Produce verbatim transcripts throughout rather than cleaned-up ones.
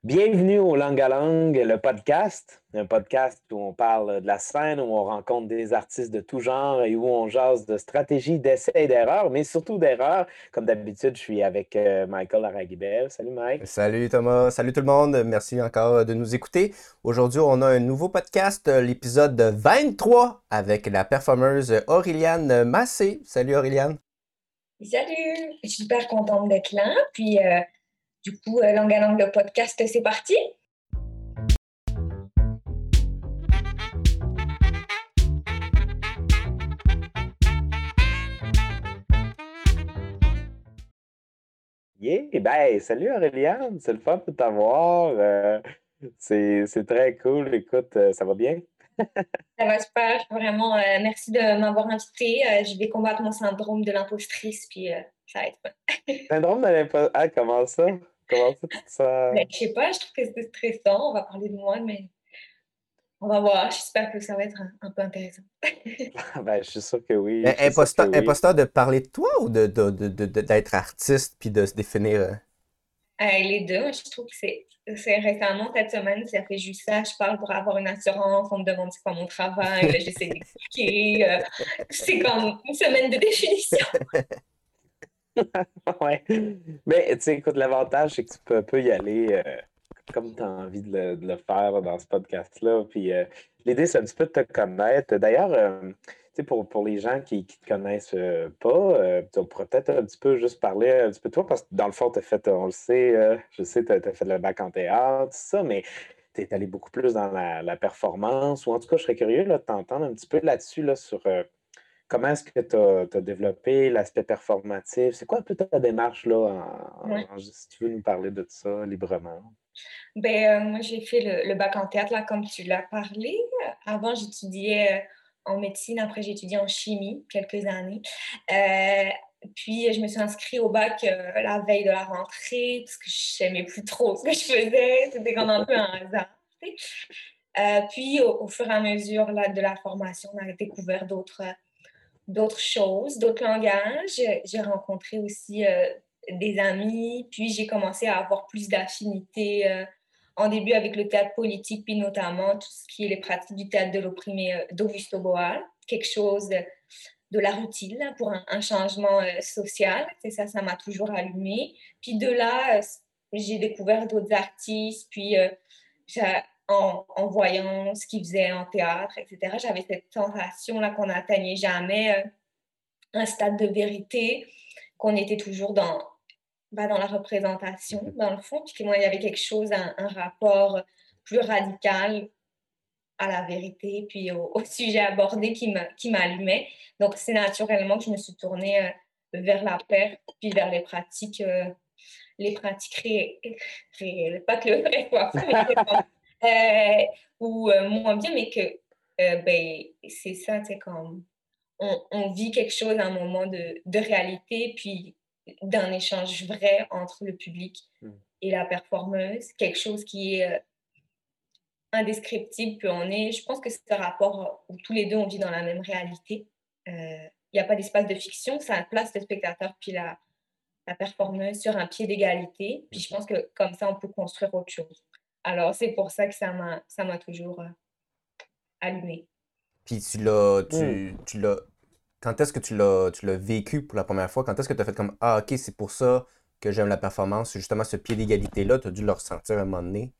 Bienvenue au Langue à Langue, le podcast, un podcast où on parle de la scène, où on rencontre des artistes de tout genre et où on jase de stratégie, d'essais et d'erreurs, mais surtout d'erreurs. Comme d'habitude, je suis avec euh, Michael Aragibel. Salut Mike. Salut Thomas, salut tout le monde, merci encore de nous écouter. Aujourd'hui, on a un nouveau podcast, euh, l'épisode vingt-trois avec la performeuse Aureliane Massé. Salut Aureliane. Salut! Je suis super contente d'être là. Puis, euh, du coup, euh, Langue à Langue, le podcast, c'est parti. Yeah! Ben, salut Aureliane, c'est le fun de t'avoir. Euh, c'est, c'est très cool. Écoute, euh, ça va bien? Ça va super. Vraiment, euh, merci de m'avoir invitée. Euh, je vais combattre mon syndrome de l'impostrice, puis euh, ça va être fun. Syndrome de l'imposteur. Ah, comment ça? Comment ça, tu te sens? Ben, je sais pas, je trouve que c'est stressant. On va parler de moi, mais on va voir. J'espère que ça va être un, un peu intéressant. Ben, je suis sûr que oui. Euh, Je suis sûr que Imposteur, oui. imposteur de parler de toi ou de, de- de- de- de- d'être artiste puis de se définir. euh? Euh, les deux, moi, je trouve que c'est, c'est récemment, cette semaine, ça fait juste ça. Je parle pour avoir une assurance, on me demande c'est quoi mon travail, là, j'essaie d'expliquer. Euh, c'est comme une semaine de définition. Ouais. Mais tu sais, écoute, l'avantage, c'est que tu peux, peux y aller euh, comme tu as envie de le, de le faire là, dans ce podcast-là. Puis euh, l'idée, c'est un petit peu de te connaître. D'ailleurs, euh, tu sais, pour, pour les gens qui ne te connaissent euh, pas, euh, on pourrait peut-être un petit peu juste parler un petit peu de toi, parce que dans le fond, tu as fait, on le sait, euh, je sais, tu as, fait le bac en théâtre, tout ça, mais tu es allé beaucoup plus dans la, la performance, ou en tout cas, je serais curieux là, de t'entendre un petit peu là-dessus, là, sur. euh, Comment est-ce que tu as, développé l'aspect performatif? C'est quoi un peu ta démarche là, Ouais. en- en- si tu veux nous parler de ça librement? Ben, euh, moi, j'ai fait le, le bac en théâtre, là, comme tu l'as parlé. Avant, j'étudiais euh, en médecine. Après, j'ai étudié en chimie quelques années. Euh, puis, je me suis inscrite au bac euh, la veille de la rentrée parce que je n'aimais plus trop ce que je faisais. C'était comme un peu un hasard. Tu sais. Euh, puis, au, au fur et à mesure là, de la formation, on a découvert d'autres d'autres choses, d'autres langages. J'ai rencontré aussi euh, des amis, puis j'ai commencé à avoir plus d'affinités euh, en début avec le théâtre politique, puis notamment tout ce qui est les pratiques du théâtre de l'opprimé euh, d'Augusto Boal, quelque chose de, de l'art utile là, pour un, un changement euh, social. C'est ça, ça m'a toujours allumé. Puis de là, euh, j'ai découvert d'autres artistes, puis euh, en, en voyant ce qu'ils faisaient en théâtre, et cetera. J'avais cette sensation-là qu'on n'atteignait jamais euh, un stade de vérité, qu'on était toujours dans, bah, dans la représentation, dans le fond, puis que moi, il y avait quelque chose, un, un rapport plus radical à la vérité, puis au, au sujet abordé qui, me, qui m'allumait. Donc, c'est naturellement que je me suis tournée euh, vers la paire, puis vers les pratiques, euh, les pratiques ré- réelles. Pas que le vrai soit faux, mais euh, ou euh, moins bien, mais que euh, ben, c'est ça, c'est comme on, on vit quelque chose à un moment de, de réalité, puis d'un échange vrai entre le public et la performeuse, quelque chose qui est euh, indescriptible, puis on est, je pense que c'est un rapport où tous les deux on vit dans la même réalité. Il euh, n'y a pas d'espace de fiction, ça place le spectateur puis la, la performeuse sur un pied d'égalité, puis je pense que comme ça on peut construire autre chose. Alors c'est pour ça que ça m'a, ça m'a toujours euh, allumée. Puis tu l'as, Hmm. tu, tu l'as. Quand est-ce que tu l'as, tu l'as vécu pour la première fois? Quand est-ce que tu as fait comme Ah, ok, c'est pour ça que j'aime la performance, justement ce pied d'égalité-là, tu as dû le ressentir à un moment donné.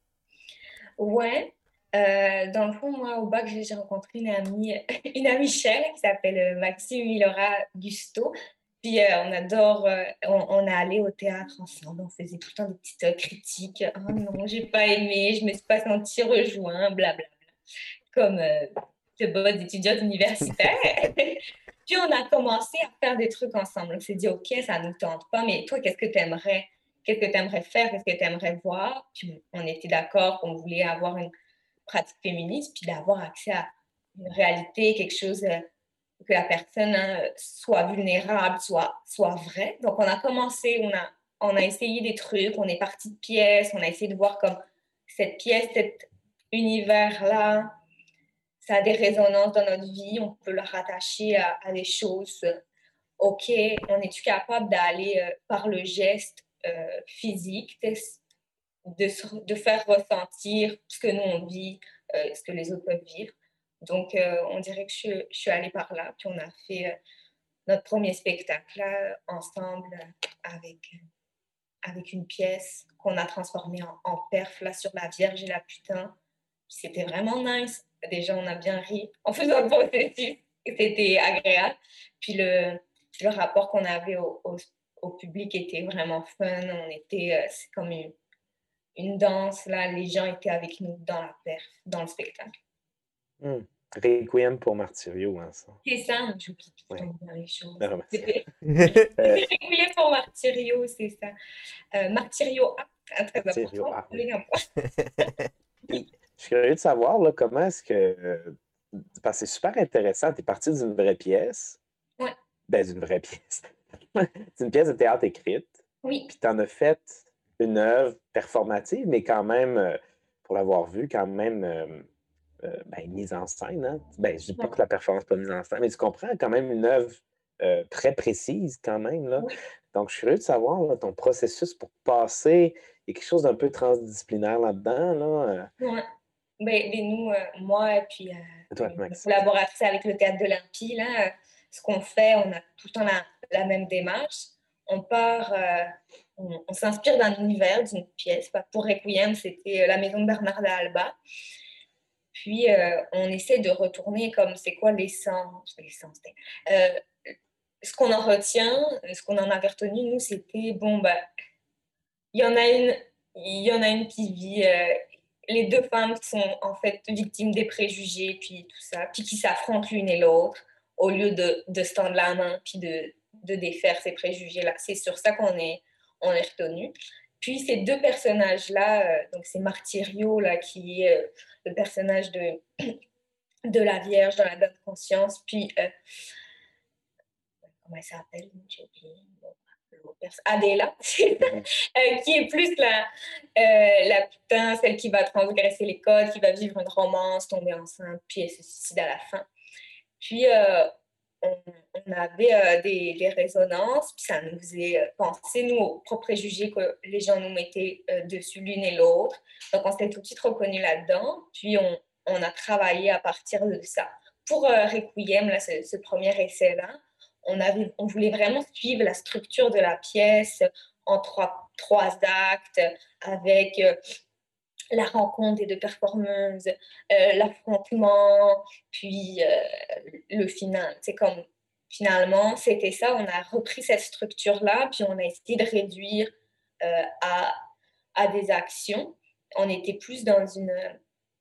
Ouais. Euh, dans le fond, moi, au bac, j'ai j'ai rencontré une amie, une amie chère qui s'appelle euh, Maxime Milora Gusto. Puis euh, on adore, euh, on, on est allé au théâtre ensemble, on faisait tout le temps des petites euh, critiques. Oh non, j'ai pas aimé, je me suis pas sentie rejointe, blablabla. Comme euh, de bonnes étudiantes universitaires. Puis on a commencé à faire des trucs ensemble. On s'est dit, OK, ça ne nous tente pas, mais toi, qu'est-ce que tu aimerais? Qu'est-ce que tu aimerais faire? Qu'est-ce que tu aimerais voir? Puis on était d'accord qu'on voulait avoir une pratique féministe, puis d'avoir accès à une réalité, quelque chose euh, que la personne hein, soit vulnérable, soit, soit vrai. Donc on a commencé, on a, on a essayé des trucs, on est parti de pièces, on a essayé de voir comme cette pièce, cet univers-là, ça a des résonances dans notre vie, on peut le rattacher à, à des choses. OK, on est-tu capable d'aller euh, par le geste euh, physique de, de faire ressentir ce que nous on vit, euh, ce que les autres peuvent vivre. Donc, euh, on dirait que je, je, suis allée par là, puis on a fait euh, notre premier spectacle là, ensemble avec, avec une pièce qu'on a transformée en, en perf là, sur la Vierge et la Putain. C'était vraiment nice. Déjà, on a bien ri en faisant le processus. C'était agréable. Puis le, le rapport qu'on avait au, au, au public était vraiment fun. On était, euh, c'est comme une, une danse, là. Les gens étaient avec nous dans la perf, dans le spectacle. Mm. Requiem pour Martyrio, hein, ça. C'est ça, j'oublie tout le Ouais. temps dans les choses. Non, C'était Euh, Requiem pour Martyrio, c'est ça. Euh, Martyrio A, très, très Martyrio, important. ah oui. Les gars. Puis, je suis curieux de savoir là, comment est-ce que. euh, Parce que c'est super intéressant. Tu es parti d'une vraie pièce. Ouais. Ben, d'une vraie pièce. C'est une pièce de théâtre écrite. Oui. Puis tu en as fait une œuvre performative, mais quand même, euh, pour l'avoir vue, quand même euh, euh, ben, mise en scène. Hein? Ben, je dis pas Ouais. que la performance n'est pas mise en scène, mais tu comprends quand même une œuvre euh, très précise quand même. Là. Oui. Donc, je suis curieux de savoir là, ton processus pour passer. Il y a quelque chose d'un peu transdisciplinaire là-dedans. Là. Ouais. Ben, ben nous, euh, moi et puis euh, Toi, une Max. collaboratrice avec le Théâtre de l'Empire, là, euh, ce qu'on fait, on a tout le temps la, la même démarche. On part, euh, on, on s'inspire d'un univers, d'une pièce. Bah, pour Requiem, c'était euh, la maison de Bernard Alba. Puis, euh, on essaie de retourner comme c'est quoi l'essence. l'essence euh, ce qu'on en retient, ce qu'on en avait retenu, nous, c'était, bon, ben, il y en a une, il y en a une qui vit... Euh, les deux femmes qui sont en fait victimes des préjugés, puis tout ça, puis qui s'affrontent l'une et l'autre, au lieu de, de se tendre la main, puis de, de défaire ces préjugés-là. C'est sur ça qu'on est, on est retenu. Puis ces deux personnages-là, euh, donc c'est Martyrio, là, qui est euh, le personnage de, de la Vierge dans la Dame de Conscience, puis, euh, comment elle s'appelle? J'ai oublié. Bon. Adela, euh, qui est plus la, euh, la putain, celle qui va transgresser les codes, qui va vivre une romance, tomber enceinte, puis elle se suicide à la fin. Puis, euh, on, on avait euh, des, des résonances, puis ça nous faisait penser, nous, aux propres préjugés que les gens nous mettaient euh, dessus l'une et l'autre. Donc, on s'était tout de suite reconnus là-dedans, puis on, on a travaillé à partir de ça. Pour euh, Requiem, là, ce, ce premier essai-là, on, avait, on voulait vraiment suivre la structure de la pièce en trois, trois actes, avec euh, la rencontre des deux performeuses, euh, l'affrontement, puis euh, le final. C'est comme, finalement, c'était ça, on a repris cette structure-là, puis on a essayé de réduire euh, à, à des actions. On était plus dans une...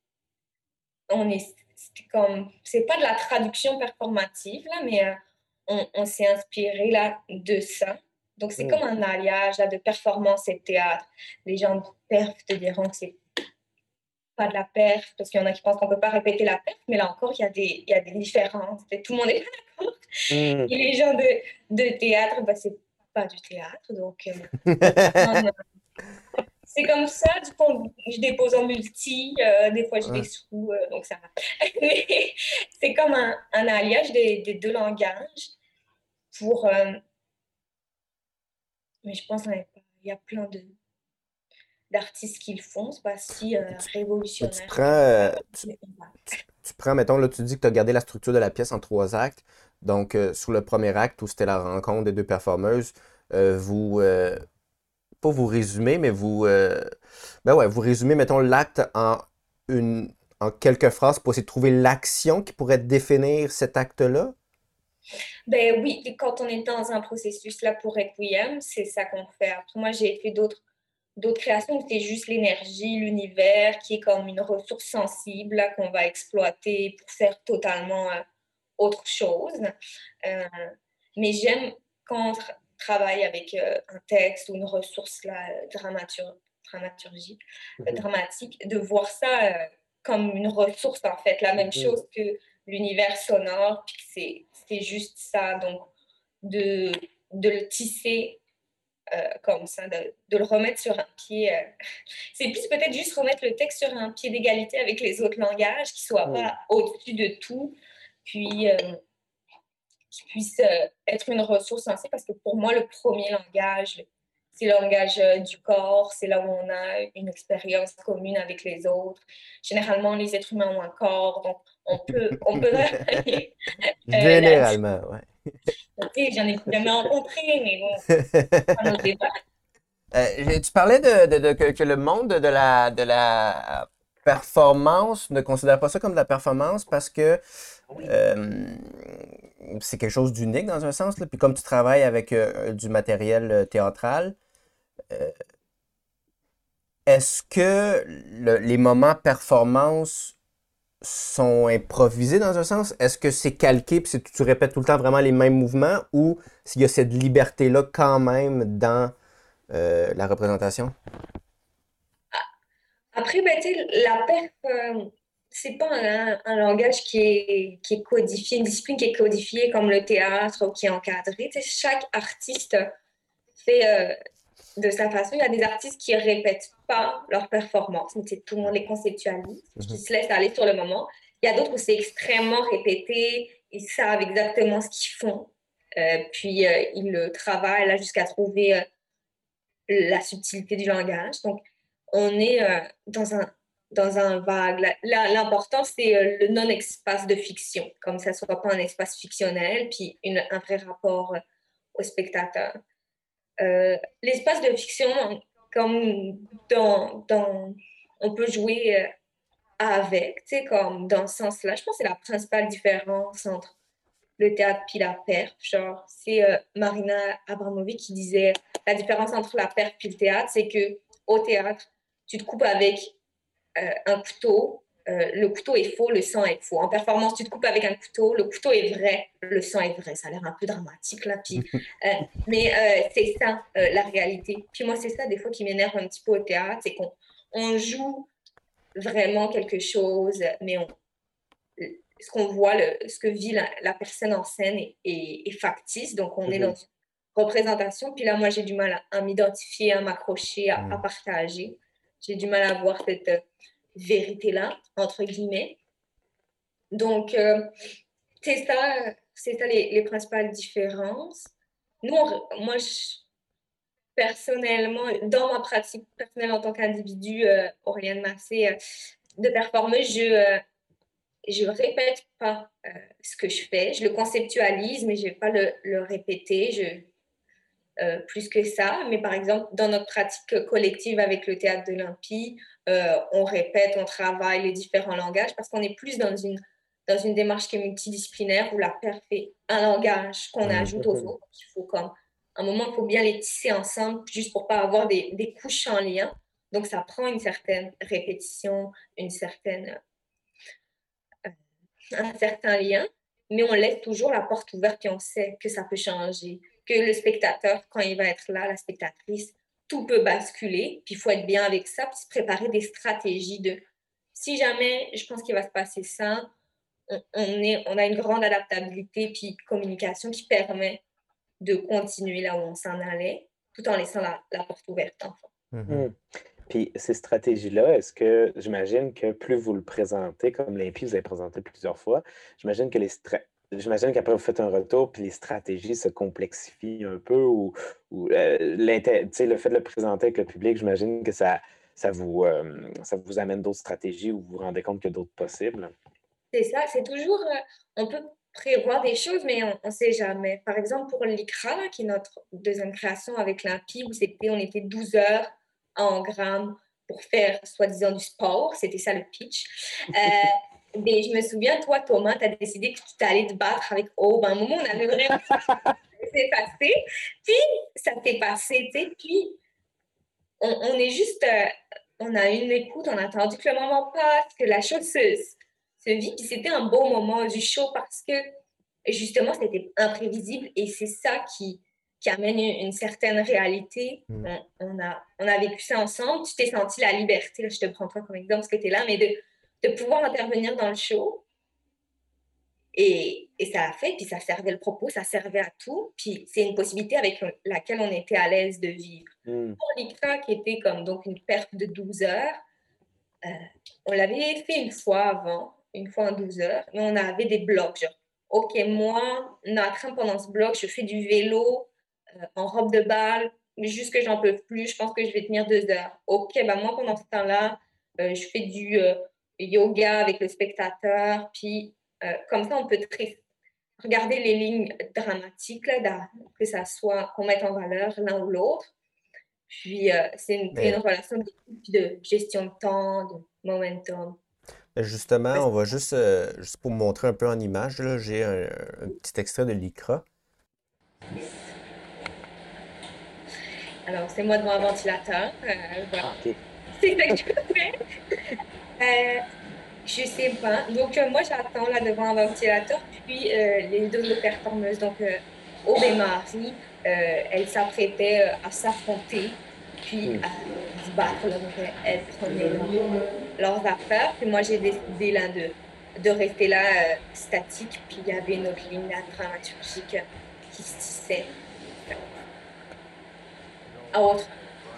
On est, c'est comme, c'est pas de la traduction performative, là, mais... Euh, On, on s'est inspiré là, de ça. Donc, c'est mm. comme un alliage là, de performance et de théâtre. Les gens de perf te diront que c'est pas de la perf, parce qu'il y en a qui pensent qu'on peut pas répéter la perf, mais là encore, il y a des, il y a des différences. Et tout le monde est pas d'accord. Mm. Et les gens de, de théâtre, ben, c'est pas du théâtre. Donc, euh, c'est comme ça. Du coup, je dépose en multi. Euh, des fois, je ouais. des sous. Euh, donc, ça va. C'est comme un, un alliage des, des deux langages. Pour, euh... mais je pense qu'il y a plein de d'artistes qui le font, c'est pas si euh, révolutionnaire. Tu prends, euh, tu, tu, tu prends, mettons, là, tu dis que tu as gardé la structure de la pièce en trois actes. Donc, euh, sur le premier acte, où c'était la rencontre des deux performeuses, euh, vous, euh, pas vous résumez, mais vous, euh, ben ouais, vous résumez, mettons, l'acte en, une, en quelques phrases pour essayer de trouver l'action qui pourrait définir cet acte-là? Ben oui, quand on est dans un processus là pour Requiem, c'est ça qu'on fait. Après, moi, j'ai fait d'autres d'autres créations où c'est juste l'énergie, l'univers qui est comme une ressource sensible là, qu'on va exploiter pour faire totalement euh, autre chose. Euh, mais j'aime quand on tra- travaille avec euh, un texte ou une ressource là, dramatur- dramaturgie, mm-hmm. euh, dramatique, de voir ça euh, comme une ressource en fait, la même mm-hmm. chose que l'univers sonore, puis c'est, c'est juste ça. Donc, de, de le tisser euh, comme ça, de, de le remettre sur un pied. Euh, c'est plus peut-être juste remettre le texte sur un pied d'égalité avec les autres langages, qui ne soit mm. pas au-dessus de tout, puis euh, qui puisse euh, être une ressource sensée, parce que pour moi, le premier langage, c'est le langage euh, du corps, c'est là où on a une expérience commune avec les autres. Généralement, les êtres humains ont un corps, donc on peut, on peut travailler euh, là-dessus. Généralement, ouais. Tu sais, j'en ai jamais rencontré, mais bon, c'est un autre débat. Euh, tu parlais de, de- de- que, que le monde de la, de la performance ne considère pas ça comme de la performance parce que Oui. euh, c'est quelque chose d'unique dans un sens, là. Puis comme tu travailles avec euh, du matériel euh, théâtral, euh, est-ce que le- les moments performance sont improvisés dans un sens? Est-ce que c'est calqué puis c'est- tu répètes tout le temps vraiment les mêmes mouvements ou s'il y a cette liberté-là quand même dans euh, la représentation? Après, ben, tu sais, la perf, euh, c'est pas un, un langage qui est, qui est codifié, une discipline qui est codifiée comme le théâtre ou qui est encadrée. Tu sais, chaque artiste fait euh, de sa façon. Il y a des artistes qui répètent pas leur performance, mais tu sais, tout le monde les conceptualise, qui Mhm. se laissent aller sur le moment. Il y a d'autres où c'est extrêmement répété, ils savent exactement ce qu'ils font. Euh, puis euh, ils le travaillent là, jusqu'à trouver euh, la subtilité du langage. Donc, on est euh, dans un, dans un vague. La- la- L'important, c'est euh, le non-espace de fiction, comme ça ne soit pas un espace fictionnel, puis une, un vrai rapport euh, au spectateur. Euh, l'espace de fiction, comme dans, dans, on peut jouer euh, avec, tu sais, comme dans ce sens-là, je pense que c'est la principale différence entre le théâtre puis la perf. Genre, c'est euh, Marina Abramovic qui disait la différence entre la perf puis le théâtre, c'est que au théâtre, tu te coupes avec euh, un couteau, euh, le couteau est faux, le sang est faux. En performance, tu te coupes avec un couteau, le couteau est vrai, le sang est vrai. Ça a l'air un peu dramatique là, puis, euh, mais euh, c'est ça euh, la réalité. Puis moi, c'est ça des fois qui m'énerve un petit peu au théâtre, c'est qu'on on joue vraiment quelque chose, mais on, ce qu'on voit, le, ce que vit la, la personne en scène est, est, est factice. Donc, on est dans Mhm. une représentation. Puis là, moi, j'ai du mal à, à m'identifier, à m'accrocher, à, à Mm. partager. J'ai du mal à voir cette euh, vérité-là, entre guillemets. Donc, euh, c'est ça, c'est ça les, les principales différences. Nous, on- moi, je, personnellement, dans ma pratique personnelle en tant qu'individu, euh, Aurélien Massé, euh, de performeuse, je, euh, je répète pas euh, ce que je fais. Je le conceptualise, mais je vais pas le, le répéter je, euh, plus que ça. Mais par exemple, dans notre pratique collective avec le théâtre de l'Olympie, euh, on répète, on travaille les différents langages parce qu'on est plus dans une, dans une démarche qui est multidisciplinaire où la perf est un langage qu'on Mm. ajoute aux autres. Il faut comme, à un moment, il faut bien les tisser ensemble juste pour pas avoir des, des couches en lien. Donc, ça prend une certaine répétition, une certaine un certain lien, mais on laisse toujours la porte ouverte et on sait que ça peut changer, que le spectateur, quand il va être là, la spectatrice, tout peut basculer, puis il faut être bien avec ça, puis se préparer des stratégies de si jamais je pense qu'il va se passer ça, on, on, est, on a une grande adaptabilité puis communication qui permet de continuer là où on s'en allait, tout en laissant la, la porte ouverte. Enfin. Mhm. Mm. Puis ces stratégies-là, est-ce que j'imagine que plus vous le présentez, comme l'Impi, vous avez présenté plusieurs fois, j'imagine que les stra- j'imagine qu'après vous faites un retour, puis les stratégies se complexifient un peu, ou, ou euh, l'inté- tu sais, le fait de le présenter avec le public, j'imagine que ça, ça vous, euh, ça vous amène d'autres stratégies ou vous vous rendez compte qu'il y a d'autres possibles. C'est ça, c'est toujours, euh, on peut prévoir des choses, mais on ne sait jamais. Par exemple, pour l'I C R A, là, qui est notre deuxième création avec l'Impi, où c'était, on était douze heures en grammes pour faire, soi-disant, du sport. C'était ça le pitch. Euh, mais je me souviens, toi, Thomas, tu as décidé que tu allais te battre avec Aube. À un moment, on avait vraiment c'est passé. Puis, ça s'est passé, tu sais. Puis, on, on est juste, euh, on a une écoute, on a attendu que le moment passe, que la chose se, se vit. Puis c'était un beau moment du show parce que justement, c'était imprévisible et c'est ça qui, qui amène une, une certaine réalité. Mm. On, on a, on a vécu ça ensemble. Tu t'es senti la liberté, là, je te prends toi comme exemple parce que tu es là, mais de, de pouvoir intervenir dans le show. Et, et ça a fait, puis ça servait le propos, ça servait à tout. Puis c'est une possibilité avec laquelle on était à l'aise de vivre. Mm. Pour l'I C R A, qui était comme donc une perte de douze heures, euh, on l'avait fait une fois avant, une fois en douze heures, mais on avait des blocs. Genre, OK, moi, Nathan, pendant ce bloc, je fais du vélo euh, en robe de bal juste que j'en peux plus, je pense que je vais tenir deux heures. OK, ben moi, pendant ce temps-là, euh, je fais du euh, yoga avec le spectateur, puis euh, comme ça, on peut très regarder les lignes dramatiques, là, que ça soit qu'on mette en valeur l'un ou l'autre. Puis, euh, c'est une, c'est une Mais relation d'équipe, de gestion de temps, de momentum. mais justement, Ouais. on va juste, euh, juste pour vous montrer un peu en image, là, j'ai un, un petit extrait de l'I C R A. Alors, c'est moi devant un ventilateur. Euh, voilà. Ah, OK. C'est ça que je fais. Euh, je sais pas. Donc, euh, moi, j'attends là devant un ventilateur, puis euh, les deux autres performeuses, donc euh, Aube et Marie, euh, elles s'apprêtaient euh, à s'affronter, puis Hmm. à se battre. Là. Donc, euh, elles prenaient leur- leurs affaires, puis moi, j'ai décidé là de, de rester là euh, statique, puis il y avait une autre ligne là, dramaturgique euh, qui se tissait à autre.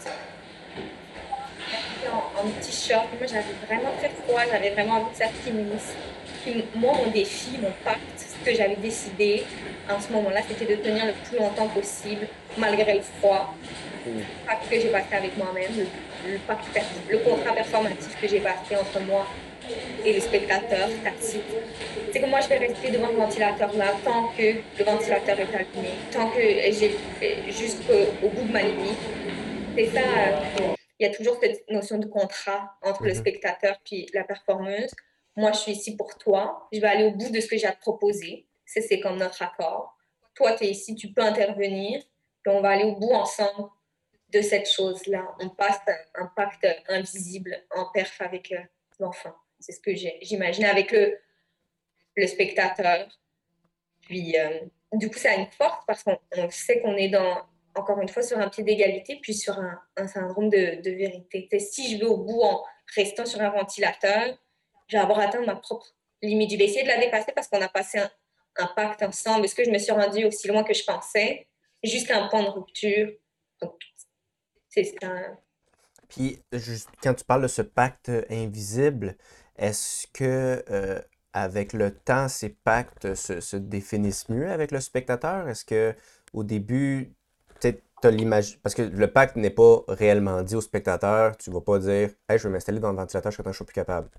En, en petit short. Moi, j'avais vraiment très froid, j'avais vraiment envie que ça finisse. Puis moi, mon défi, mon pacte, ce que j'avais décidé en ce moment-là, c'était de tenir le plus longtemps possible, malgré le froid. Hmm. Le pacte que j'ai passé avec moi-même, le, le, pacte, le contrat performatif que j'ai passé entre moi et le spectateur statique. C'est que moi, je vais rester devant le ventilateur là tant que le ventilateur est allumé, tant que j'ai jusqu'au bout de ma limite. C'est ça. euh, il y a toujours cette notion de contrat entre le Mhm. spectateur puis la performeuse. Moi, je suis ici pour toi. Je vais aller au bout de ce que j'ai à te proposer. Ça, c'est comme notre accord. Toi, tu es ici, tu peux intervenir. Puis on va aller au bout ensemble de cette chose-là. On passe un, un pacte invisible en perf avec euh, l'enfant. C'est ce que j'ai- j'imagine avec le, le spectateur. Puis, euh, du coup, ça a une force parce qu'on on sait qu'on est dans, encore une fois, sur un pied d'égalité, puis sur un, un syndrome de, de vérité. T'sais, si je vais au bout en restant sur un ventilateur, je vais avoir atteint ma propre limite. Je vais essayer de la dépasser parce qu'on a passé un, un pacte ensemble. Est-ce que je me suis rendue aussi loin que je pensais? Jusqu'à un point de rupture. Donc, c'est ça. Puis, juste, quand tu parles de ce pacte invisible, est-ce que euh, avec le temps, ces pactes se, se définissent mieux avec le spectateur? Est-ce que au début, peut-être t'as l'image, parce que le pacte n'est pas réellement dit au spectateur, tu vas pas dire, hey, je vais m'installer dans le ventilateur jusqu'à temps que je sois plus capable.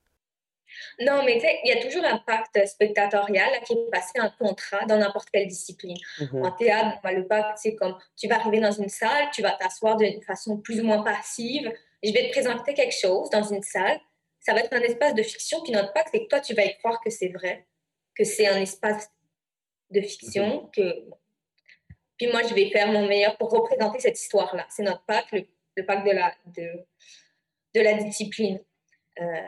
Non, mais tu sais, il y a toujours un pacte spectatorial là, qui est passé un contrat dans n'importe quelle discipline. En Mhm. théâtre, bon, le pacte, c'est comme tu vas arriver dans une salle, tu vas t'asseoir d'une façon plus ou moins passive, je vais te présenter quelque chose dans une salle, ça va être un espace de fiction, puis notre pacte, c'est que toi, tu vas y croire que c'est vrai, que c'est un espace de Mhm. fiction, que... puis moi, je vais faire mon meilleur pour représenter cette histoire-là. C'est notre pacte, le, le pacte de la, de, de la discipline. Euh,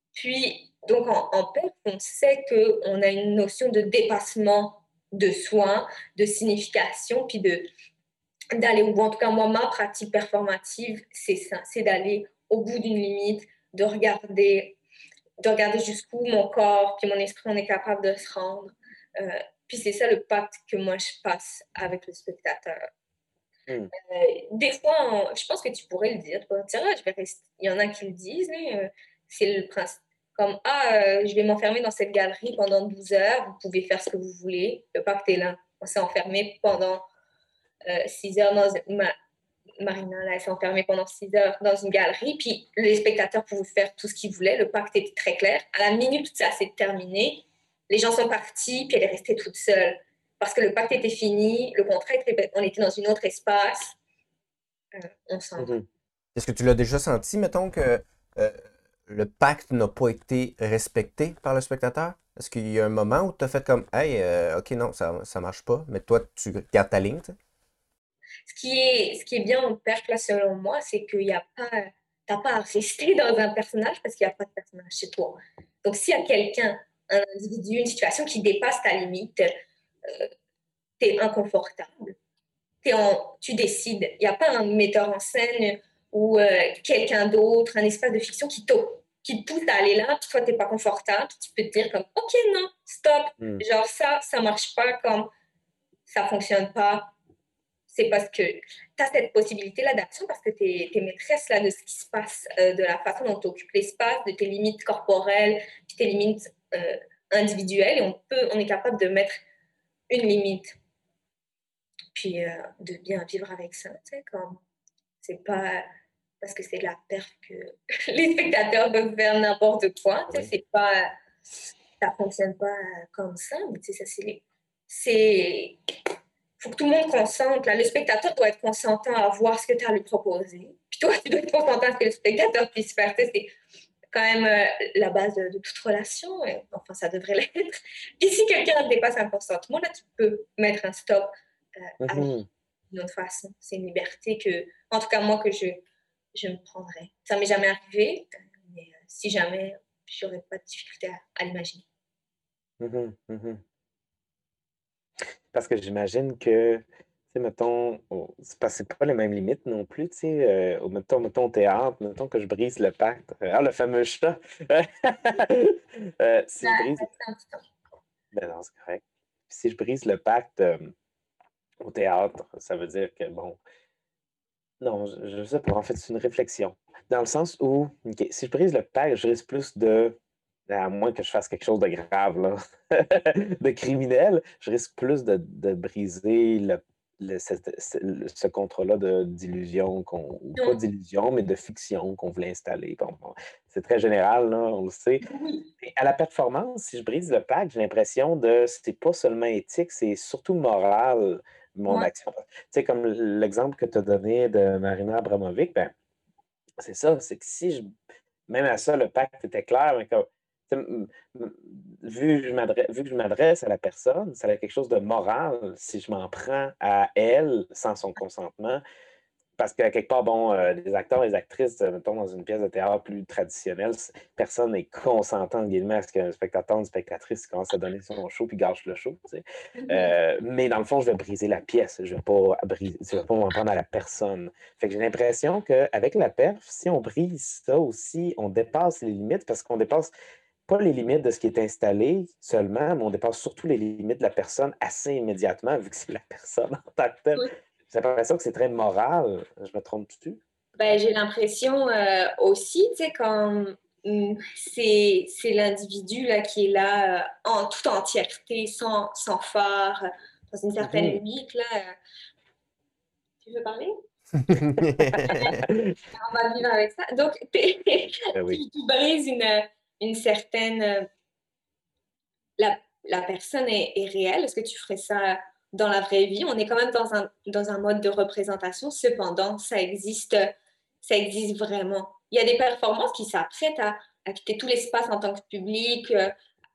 Puis, donc, en, en perf, on sait qu'on a une notion de dépassement de soi, de signification, puis de, d'aller au bout. En tout cas, moi, ma pratique performative, c'est ça, c'est d'aller au bout d'une limite, de regarder, de regarder jusqu'où mon corps, puis mon esprit, on est capable de se rendre. Euh, puis c'est ça le pacte que moi, je passe avec le spectateur. Hmm. Euh, des fois, on- je pense que tu pourrais le dire. Tu pourrais dire, ah, je vais rester... Il y en a qui le disent, mais, euh, c'est le principe. Comme, ah, euh, je vais m'enfermer dans cette galerie pendant douze heures, vous pouvez faire ce que vous voulez. Le pacte est là. On s'est enfermé pendant euh, six heures dans une... Ma... Marina, là, elle s'est enfermée pendant six heures dans une galerie, puis les spectateurs pouvaient faire tout ce qu'ils voulaient. Le pacte était très clair. À la minute où ça s'est terminé, les gens sont partis, puis elle est restée toute seule. Parce que le pacte était fini, le contrat était... On était dans un autre espace. Euh, on s'en va. Mhm. Est-ce que tu l'as déjà senti, mettons, que euh, le pacte n'a pas été respecté par le spectateur? Est-ce qu'il y a un moment où tu as fait comme, hey, euh, ok, non, ça, ça marche pas, mais toi, tu gardes ta ligne, tu sais? Ce qui est, ce qui est bien en perf, là, selon moi, c'est qu'il y a pas, t'as pas à rester dans un personnage parce qu'il n'y a pas de personnage chez toi. Donc, s'il y a quelqu'un, un individu, une situation qui dépasse ta limite, euh, tu es inconfortable. T'es en, tu décides. Il n'y a pas un metteur en scène ou euh, quelqu'un d'autre, un espace de fiction qui, qui te pousse à aller là, puis toi, tu n'es pas confortable, puis tu peux te dire comme, OK, non, stop. Hmm. Genre ça, ça marche pas comme ça fonctionne pas. C'est parce que tu as cette possibilité-là d'action parce que tu es maîtresse là, de ce qui se passe, euh, de la façon dont tu occupes l'espace, de tes limites corporelles, puis tes limites euh, individuelles. Et on, peut, on est capable de mettre une limite. puis euh, de bien vivre avec ça, tu sais, comme c'est pas parce que c'est de la perf que les spectateurs peuvent faire n'importe quoi, tu sais, Oui. c'est pas, ça fonctionne pas comme ça, mais tu sais, ça c'est les, c'est, faut que tout le monde consente, là, le spectateur doit être consentant à voir ce que tu as à lui proposer, puis toi, tu dois être consentant à ce que le spectateur puisse faire, tu sais, c'est quand même euh, la base de, de toute relation, et, enfin, ça devrait l'être. Et si quelqu'un dépasse un consentement, là, tu peux mettre un stop euh, à Mhm. d'une autre façon. C'est une liberté que, en tout cas, moi, que je, je me prendrais. Ça m'est jamais arrivé, euh, mais euh, si jamais, j'aurais pas de difficulté à, à l'imaginer. Mhm. Mhm. Parce que j'imagine que, tu sais, mettons, oh, c'est parce que c'est pas les mêmes limites non plus, tu sais. Euh, au- mettons, mettons au théâtre, mettons que je brise le pacte. Euh, Ah, le fameux chat! Euh, si Ça, je brise, ça fait un petit temps. ben non, c'est correct. Si je brise le pacte euh, au théâtre, ça veut dire que, bon, non, je, je sais pas, en fait, c'est une réflexion. Dans le sens où, ok, si je brise le pacte, je risque plus de, à moins que je fasse quelque chose de grave, là, de criminel, je risque plus de, de briser le, le- cette- ce, ce contrat-là de- d'illusion, qu'on, ou pas Donc, d'illusion, mais de fiction qu'on voulait installer. Bon, bon, c'est très général, là, on le sait. oui, Et à la performance, si je brise le pacte, j'ai l'impression de c'est pas seulement éthique, c'est surtout moral, mon moi, action. Tu sais, comme l'exemple que tu as donné de Marina Abramovic, ben, c'est ça, c'est que si je, même à ça, le pacte était clair, mais comme, tu sais, m- m- vu, que je m'adresse, vu que je m'adresse à la personne, ça a quelque chose de moral si je m'en prends à elle sans son consentement. Parce qu'à quelque part, bon, euh, les acteurs et les actrices, euh, mettons, dans une pièce de théâtre plus traditionnelle, c- personne n'est consentant, entre guillemets, à ce qu'un spectateur, une spectatrice commence à donner son show puis gâche le show, tu sais. mhm. Euh, mais dans le fond, je vais briser la pièce. Je ne vais pas briser, je vais pas m'en prendre à la personne. Fait que j'ai l'impression qu'avec la perf, si on brise ça aussi, on dépasse les limites parce qu'on dépasse pas les limites de ce qui est installé seulement, mais on dépasse surtout les limites de la personne assez immédiatement, vu que c'est la personne en tant que telle. Oui. J'ai l'impression que c'est très moral. Je me trompe-tu? Ben, j'ai l'impression euh, aussi, tu sais, quand hum, c'est c'est l'individu là qui est là euh, en toute entièreté, sans, sans phare, euh, dans une certaine Mhm. limite, là. euh, Tu veux parler? On va vivre avec ça. Donc, t'es- Ben tu, oui. tu brises une, une certaine... euh, La, la personne est, est réelle. Est-ce que tu ferais ça dans la vraie vie? On est quand même dans un, dans un mode de représentation. Cependant, ça existe, ça existe vraiment. Il y a des performances qui s'apprêtent à, à quitter tout l'espace en tant que public, euh,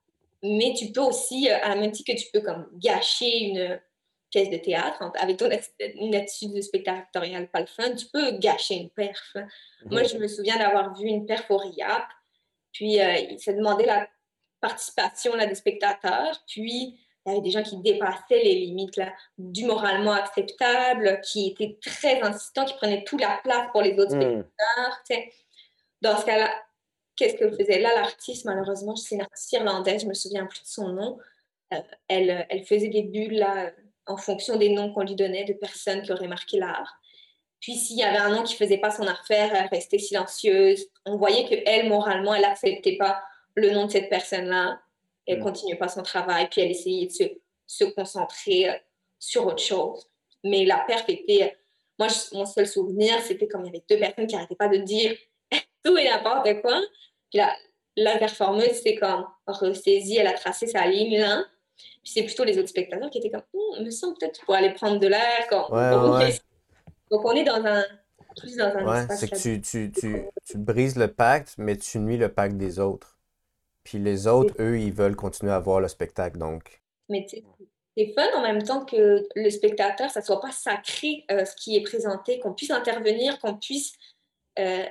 mais tu peux aussi, euh, à la même titre que tu peux comme gâcher une pièce de théâtre en- avec ton atti- une attitude spectatoriale pas le fun, tu peux gâcher une perf. Moi, Mhm. je me souviens d'avoir vu une perf au RIAP, puis euh, il s'est demandé la participation là, des spectateurs, puis il y avait des gens qui dépassaient les limites là, du moralement acceptable, qui étaient très insistants, qui prenaient toute la place pour les autres Mhm. spectateurs. Tu sais. Dans ce cas-là, qu'est-ce que faisait là l'artiste? Malheureusement, c'est une artiste irlandaise, je me souviens plus de son nom. Euh, elle, elle faisait des bulles là, en fonction des noms qu'on lui donnait de personnes qui auraient marqué l'art. Puis s'il y avait un nom qui faisait pas son affaire, elle restait silencieuse. On voyait que elle, moralement, elle n'acceptait pas le nom de cette personne-là. Elle Mhm. continuait pas son travail, puis elle essayait de se, se concentrer euh, sur autre chose. Mais la perf était... Moi, je- mon seul souvenir, c'était comme il y avait deux personnes qui n'arrêtaient pas de dire tout et n'importe quoi. Puis la, la performeuse, c'est comme ressaisie, elle a tracé sa ligne là. Puis c'est plutôt les autres spectateurs qui étaient comme, Hum, il me semble peut-être pour aller prendre de l'air. Ouais, Comme... Donc, ouais, donc, on est dans un, plus dans un ouais. Ouais, espace c'est que là. tu, tu, tu, tu brises le pacte, mais tu nuis le pacte des autres. Puis les autres, eux, ils veulent continuer à voir le spectacle, donc. Mais tu sais, c'est fun en même temps que le spectateur, ça soit pas sacré euh, ce qui est présenté, qu'on puisse intervenir, qu'on puisse euh,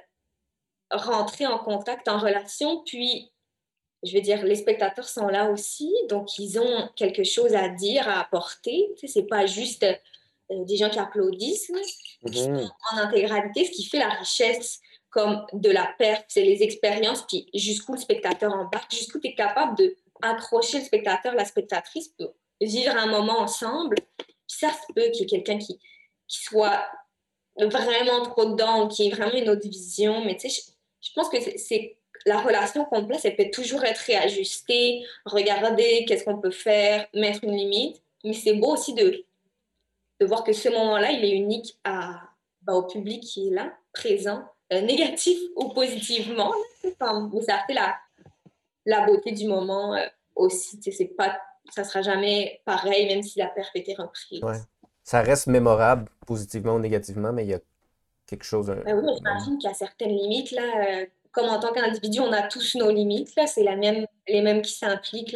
rentrer en contact, en relation. Puis, je veux dire, les spectateurs sont là aussi, donc ils ont quelque chose à dire, à apporter. Tu sais, c'est pas juste euh, des gens qui applaudissent, là, qui sont Mhm. en intégralité. Ce qui fait la richesse comme de la perte, c'est les expériences, puis jusqu'où le spectateur embarque, jusqu'où tu es capable de accrocher le spectateur, la spectatrice, pour vivre un moment ensemble. Puis ça se peut qu'il y ait quelqu'un qui, qui soit vraiment trop dedans, qui ait vraiment une autre vision. Mais tu sais, je, je pense que c'est, c'est la relation complète, elle peut toujours être réajustée, regarder qu'est-ce qu'on peut faire, mettre une limite. Mais c'est beau aussi de de voir que ce moment-là, il est unique à, bah, au public qui est là, présent, euh, négatif ou positivement. Là, c'est comme, mais ça fait la, la beauté du moment euh, aussi. Tu sais, c'est pas, ça sera jamais pareil, même si la perf était Ouais. reprise. Ça reste mémorable, positivement ou négativement, mais il y a quelque chose, un, Ben oui, un moment. j'imagine qu'il y a certaines limites, là. Euh, comme en tant qu'individu, on a tous nos limites, là. C'est la même, les mêmes qui s'impliquent, là.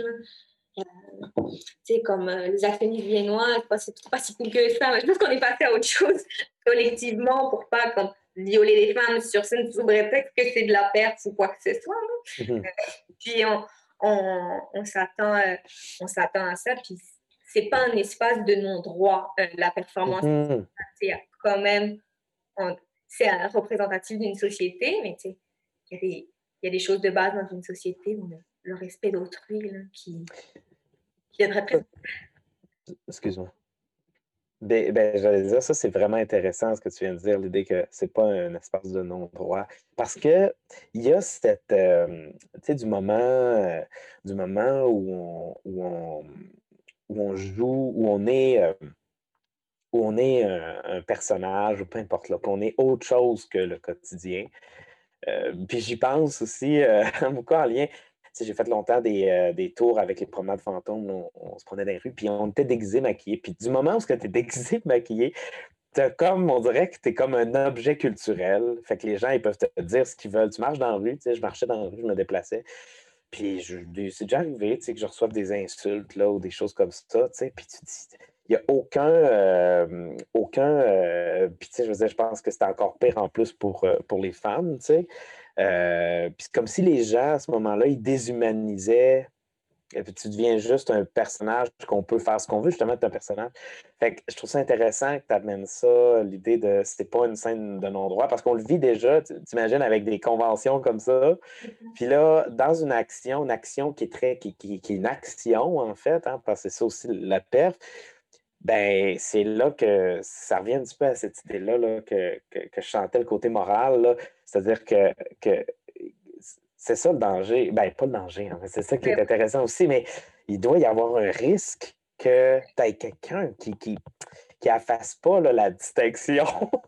Tu sais, comme euh, les actionnistes viennois, c'est pas, c'est pas si cool que ça. Mais je pense qu'on est passé à autre chose collectivement pour pas comme, violer les femmes sur scène sous prétexte que c'est de la perte ou quoi que ce soit. Là. Mhm. Puis on, on, on s'attend euh, on s'attend à ça. Puis c'est pas un espace de non-droit, euh, la performance. Mhm. C'est quand même on- c'est euh, représentatif d'une société, mais tu sais, il y a des il y a des choses de base dans une société, où le, le respect d'autrui là, qui, qui devrait être Excuse-moi. Ben, ben, j'allais dire, ça, c'est vraiment intéressant ce que tu viens de dire, l'idée que c'est pas un espace de non-droit. Parce que il y a cette, euh, tu sais, du moment, euh, du moment où on, où on, où on joue, où on est, euh, où on est un, un personnage, ou peu importe, là, qu'on est autre chose que le quotidien. Euh, puis j'y pense aussi euh, beaucoup en lien. Tu sais, j'ai fait longtemps des, euh, des tours avec les promenades fantômes. On, on se prenait dans les rues, puis on était déguisés, maquillés. Puis du moment où tu es déguisé, maquillé, t'as comme, on dirait que tu es comme un objet culturel. Fait que les gens, ils peuvent te dire ce qu'ils veulent. Tu marches dans la rue, tu sais, je marchais dans la rue, je me déplaçais. Puis je- c'est déjà arrivé, tu sais, que je reçoive des insultes, là, ou des choses comme ça, tu sais. Puis tu te dis, il n'y a aucun, euh, aucun, euh, puis tu sais, je veux dire, je pense que c'est encore pire en plus pour, euh, pour les femmes, tu sais. Euh, puis c'est comme si les gens, à ce moment-là, ils déshumanisaient. Et puis tu deviens juste un personnage qu'on peut faire ce qu'on veut, justement, être un personnage. Fait que je trouve ça intéressant que tu amènes ça, l'idée de c'est pas une scène de non-droit, parce qu'on le vit déjà, tu t'imagines, avec des conventions comme ça. Puis là, dans une action, une action qui est très, qui, qui- qui est une action, en fait, hein, parce que c'est ça aussi la perf, ben c'est là que ça revient un petit peu à cette idée-là là, que, que, que je sentais le côté moral, là. C'est-à-dire que, que c'est ça le danger. Ben, pas le danger, hein, mais c'est ça qui est intéressant aussi, mais il doit y avoir un risque que tu aies quelqu'un qui, qui, qui efface pas là, la distinction.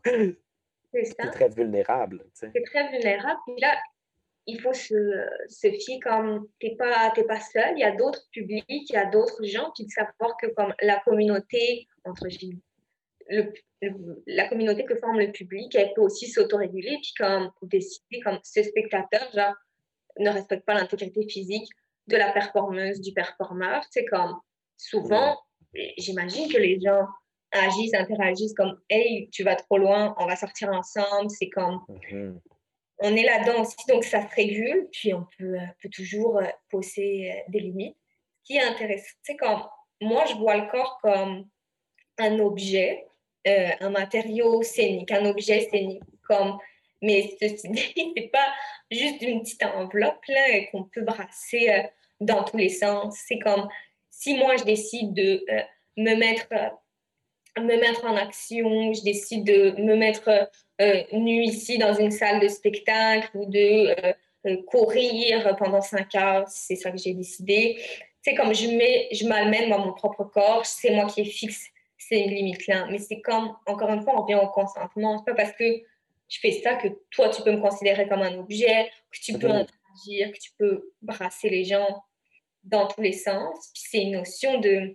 c'est Tu es ça. très vulnérable. Tu sais. C'est très vulnérable. Puis là, il faut se, se fier comme t'es pas, t'es pas seul, il y a d'autres publics, il y a d'autres gens, puis de savoir que comme la communauté, entre guillemets, le, le- la communauté que forme le public, elle peut aussi s'autoréguler, puis comme décider comme ce spectateur, genre, ne respecte pas l'intégrité physique de la performeuse, du performeur. C'est comme Mm. souvent, j'imagine que les gens agissent, interagissent comme hey, tu vas trop loin, on va sortir ensemble. C'est comme Mhm. on est là-dedans aussi, donc ça se régule, puis on peut, euh, peut toujours euh, poser euh, des limites. Ce qui est intéressant, c'est comme moi, je vois le corps comme un objet, euh, un matériau scénique, un objet scénique, comme, mais ceci dit, c'est pas juste une petite enveloppe là, qu'on peut brasser euh, dans tous les sens. C'est comme si moi je décide de euh, me mettre euh, me mettre en action, je décide de me mettre euh, nue ici dans une salle de spectacle ou de euh, euh, courir pendant cinq heures, si c'est ça que j'ai décidé. C'est comme je mets, je m'amène dans mon propre corps, c'est moi qui fixe ces limites-là. Mais c'est comme, encore une fois, on revient au consentement. C'est pas parce que je fais ça que toi, tu peux me considérer comme un objet, que tu peux Mhm. interagir, que tu peux brasser les gens dans tous les sens. Puis c'est une notion de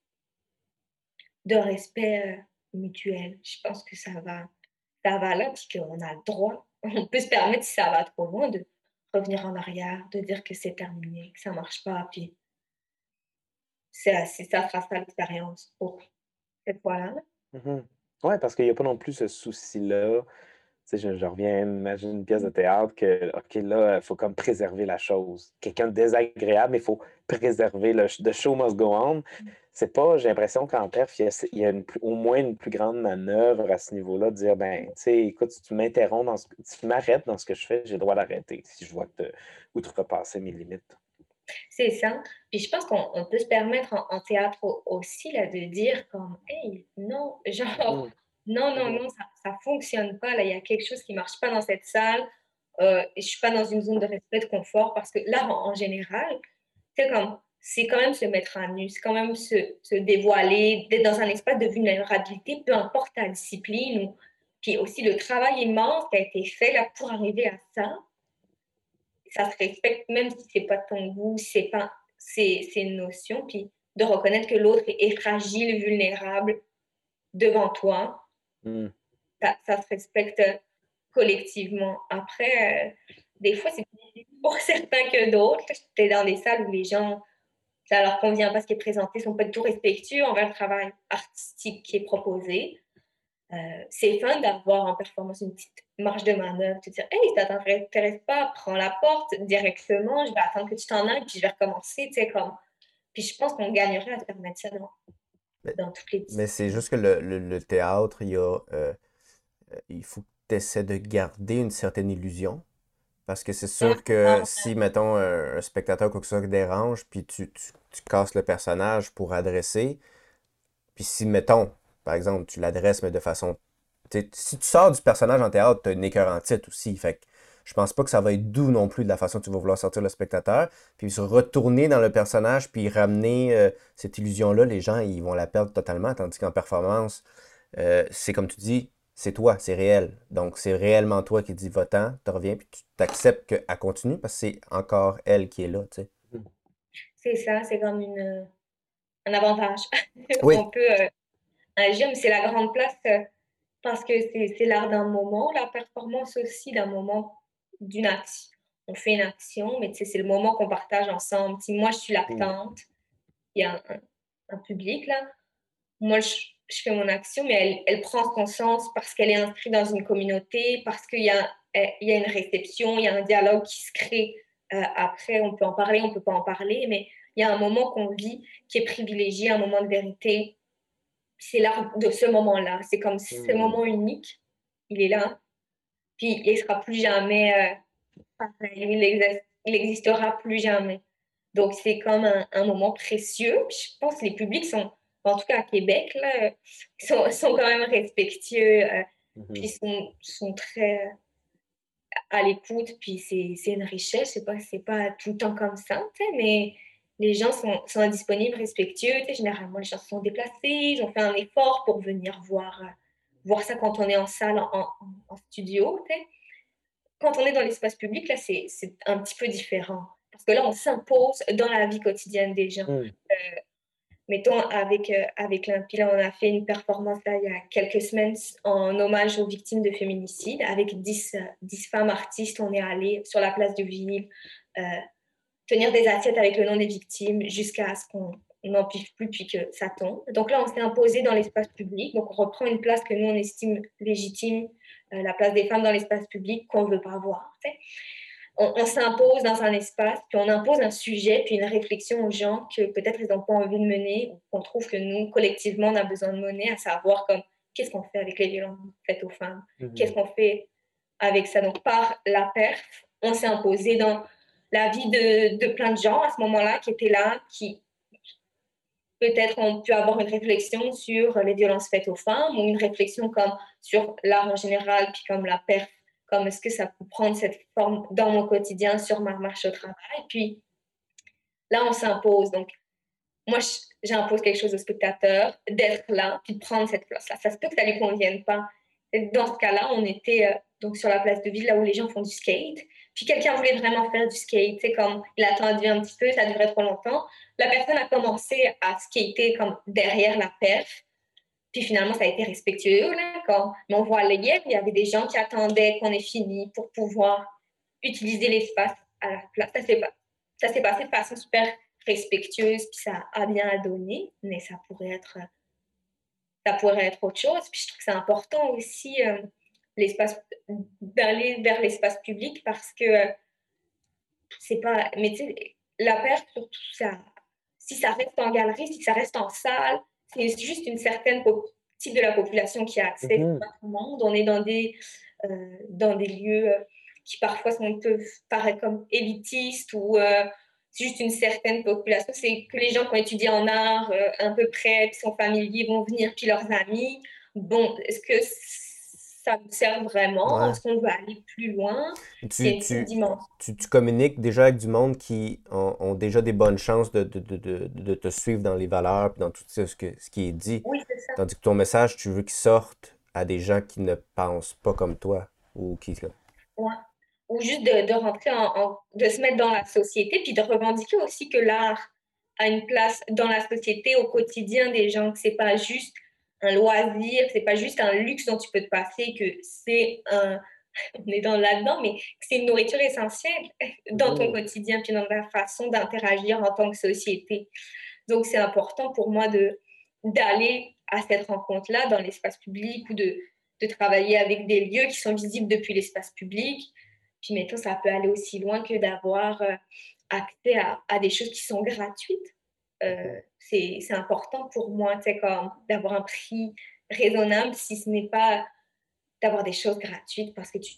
de respect euh, mutuel. Je pense que ça va, ça va là, puis qu'on a le droit. On peut se permettre, si ça va trop loin, de revenir en arrière, de dire que c'est terminé, que ça marche pas, puis c'est, c'est ça fera ça l'expérience pour cette fois-là. Mhm. Ouais, parce qu'il n'y a pas non plus ce souci-là. Tu sais, je, je reviens, imagine une pièce de théâtre que, OK, là, il faut comme préserver la chose. Quelqu'un de désagréable, mais il faut préserver le the show must go on. C'est pas, j'ai l'impression qu'en perf, il y a, il y a une plus- au moins une plus grande manœuvre à ce niveau-là, de dire, ben, tu sais, écoute, si tu m'interromps dans ce que, si tu m'arrêtes dans ce que je fais, j'ai le droit d'arrêter si je vois que tu outrepasser mes limites. C'est ça. Puis je pense qu'on on peut se permettre en, en théâtre au- aussi là, de dire comme, hey, non, genre, Mhm. non, non, Mhm. non, ça, ça fonctionne pas. Là, il y a quelque chose qui marche pas dans cette salle. Euh, et je suis pas dans une zone de respect, de confort, parce que là, en, en général, c'est comme, c'est quand même se mettre à nu, c'est quand même se, se dévoiler, d'être dans un espace de vulnérabilité, peu importe ta discipline. Ou... Puis aussi le travail immense qui a été fait là, pour arriver à ça, ça se respecte même si c'est pas de ton goût, c'est pas, c'est, c'est une notion. Puis de reconnaître que l'autre est fragile, vulnérable devant toi, Mm. ça, ça se respecte collectivement. Après, euh, des fois, c'est plus difficile pour certains que d'autres. Tu es dans des salles où les gens, ça leur convient pas ce qui est présenté, sont pas du tout respectueux envers le travail artistique qui est proposé. Euh, c'est fun d'avoir en performance une petite marge de manœuvre, te dire, hey, ça t'intéresse pas, prends la porte directement, je vais attendre que tu t'en ailles, puis je vais recommencer, tu sais, comme. Puis je pense qu'on gagnerait à te permettre ça dans, Mais, dans toutes les mais c'est disciplines. juste que le, le- le théâtre, il y a, euh, euh, il faut que tu essaies de garder une certaine illusion. Parce que c'est sûr que si, mettons, un, un spectateur ou quoi que ce soit dérange, puis tu, tu, tu casses le personnage pour adresser, puis si, mettons, par exemple, tu l'adresses, mais de façon... t'sais, si tu sors du personnage en théâtre, tu as une écœur en titre aussi. Fait que je pense pas que ça va être doux non plus de la façon que tu vas vouloir sortir le spectateur. Puis se retourner dans le personnage, puis ramener euh, cette illusion-là, les gens, ils vont la perdre totalement. Tandis qu'en performance, euh, c'est comme tu dis, c'est toi, c'est réel. Donc, c'est réellement toi qui dis va-t'en, tu reviens, puis tu t'acceptes qu'elle continue parce que c'est encore elle qui est là, tu sais. C'est ça, c'est comme une, un avantage. Oui. On peut euh, agir, mais c'est la grande place euh, parce que c'est c'est l'art d'un moment, la performance aussi d'un moment, d'une action. On fait une action, mais tu sais, c'est le moment qu'on partage ensemble. Si moi, je suis Mm. l'actante, il y a un, un, un public là. Moi, je, je fais mon action, mais elle, elle prend son sens parce qu'elle est inscrite dans une communauté, parce qu'il y a, il y a une réception, il y a un dialogue qui se crée. Euh, après, on peut en parler, on ne peut pas en parler, mais il y a un moment qu'on vit qui est privilégié, un moment de vérité. C'est l'art de ce moment-là. C'est comme ce Mm. moment unique. Il est là. Puis il ne sera plus jamais euh, pareil. Il existe- il n'existera plus jamais. Donc, c'est comme un, un moment précieux. Puis je pense que les publics sont, en tout cas à Québec, là, sont, sont quand même respectueux. Euh, Mhm. puis sont, sont très à l'écoute. Puis c'est, c'est une richesse. C'est pas, c'est pas tout le temps comme ça, tu sais, mais les gens sont, sont disponibles, respectueux. Tu sais, généralement, les gens se sont déplacés, ils ont fait un effort pour venir voir, euh, voir ça quand on est en salle, en, en, en studio. Tu sais. Quand on est dans l'espace public, là, c'est, c'est un petit peu différent. Parce que là, on s'impose dans la vie quotidienne des gens. Mm. Euh, mettons, avec, euh, avec l'Impi, là, on a fait une performance là, il y a quelques semaines en hommage aux victimes de féminicide. Avec dix, euh, dix femmes artistes, on est allé sur la place de Ville euh, tenir des assiettes avec le nom des victimes jusqu'à ce qu'on n'en puisse plus puis que ça tombe. Donc là, on s'est imposé dans l'espace public. Donc on reprend une place que nous, on estime légitime, euh, la place des femmes dans l'espace public qu'on ne veut pas voir. Tu sais. On, on s'impose dans un espace, puis on impose un sujet, puis une réflexion aux gens que peut-être ils n'ont pas envie de mener, ou qu'on trouve que nous, collectivement, on a besoin de mener, à savoir comme qu'est-ce qu'on fait avec les violences faites aux femmes, qu'est-ce Mhm. qu'on fait avec ça. Donc, par la perf, on s'est imposé dans la vie de, de plein de gens à ce moment-là qui étaient là, qui peut-être ont pu avoir une réflexion sur les violences faites aux femmes ou une réflexion comme sur l'art en général, puis comme la perf, comme est-ce que ça peut prendre cette forme dans mon quotidien sur ma marche au travail. Puis là, on s'impose. Donc, moi, j'impose quelque chose au spectateur, d'être là, puis de prendre cette place-là. Ça se peut que ça ne lui convienne pas. Et dans ce cas-là, on était euh, donc sur la place de ville, là où les gens font du skate. Puis quelqu'un voulait vraiment faire du skate. C'est comme, il a attendu un petit peu, ça durait trop longtemps. La personne a commencé à skater comme derrière la perche. Puis finalement, ça a été respectueux. Là, quand mais on voit hier, il y avait des gens qui attendaient qu'on ait fini pour pouvoir utiliser l'espace à la place. Ça s'est, ça s'est passé de façon super respectueuse, puis ça a bien donné, mais ça pourrait être, ça pourrait être autre chose. Puis je trouve que c'est important aussi euh, l'espace, d'aller vers l'espace public parce que euh, c'est pas. Mais tu sais, la perte, surtout, ça, si ça reste en galerie, si ça reste en salle, c'est juste une certaine type de la population qui a accès. C'est Mhm. pas tout le monde. On est dans des, euh, dans des lieux euh, qui parfois sont, peuvent paraître comme élitistes ou euh, c'est juste une certaine population. C'est que les gens qui ont étudié en art euh, un peu près, qui sont familiers, vont venir, puis leurs amis. Bon, est-ce que ça me sert vraiment? Ouais. Est-ce qu'on veut aller plus loin? Il y a Tu, une petite tu, dimension. tu, tu communiques déjà avec du monde qui ont, ont déjà des bonnes chances de, de, de, de, de te suivre dans les valeurs, puis dans tout ce, que, ce qui est dit. Oui, c'est ça. Tandis que ton message, tu veux qu'il sorte à des gens qui ne pensent pas comme toi ou qui... Ouais. Ou juste de, de rentrer en, en- de se mettre dans la société, puis de revendiquer aussi que l'art a une place dans la société au quotidien des gens, que c'est pas juste un loisir, que c'est pas juste un luxe dont tu peux te passer, que c'est un, on est dans là-dedans, mais que c'est une nourriture essentielle dans ton Mhm. quotidien, puis dans ta façon d'interagir en tant que société. Donc, c'est important pour moi de d'aller à cette rencontre-là dans l'espace public ou de, de travailler avec des lieux qui sont visibles depuis l'espace public. Puis, mettons, ça peut aller aussi loin que d'avoir euh, accès à, à des choses qui sont gratuites. Euh, c'est, c'est important pour moi, tu sais, comme d'avoir un prix raisonnable, si ce n'est pas d'avoir des choses gratuites parce que tu,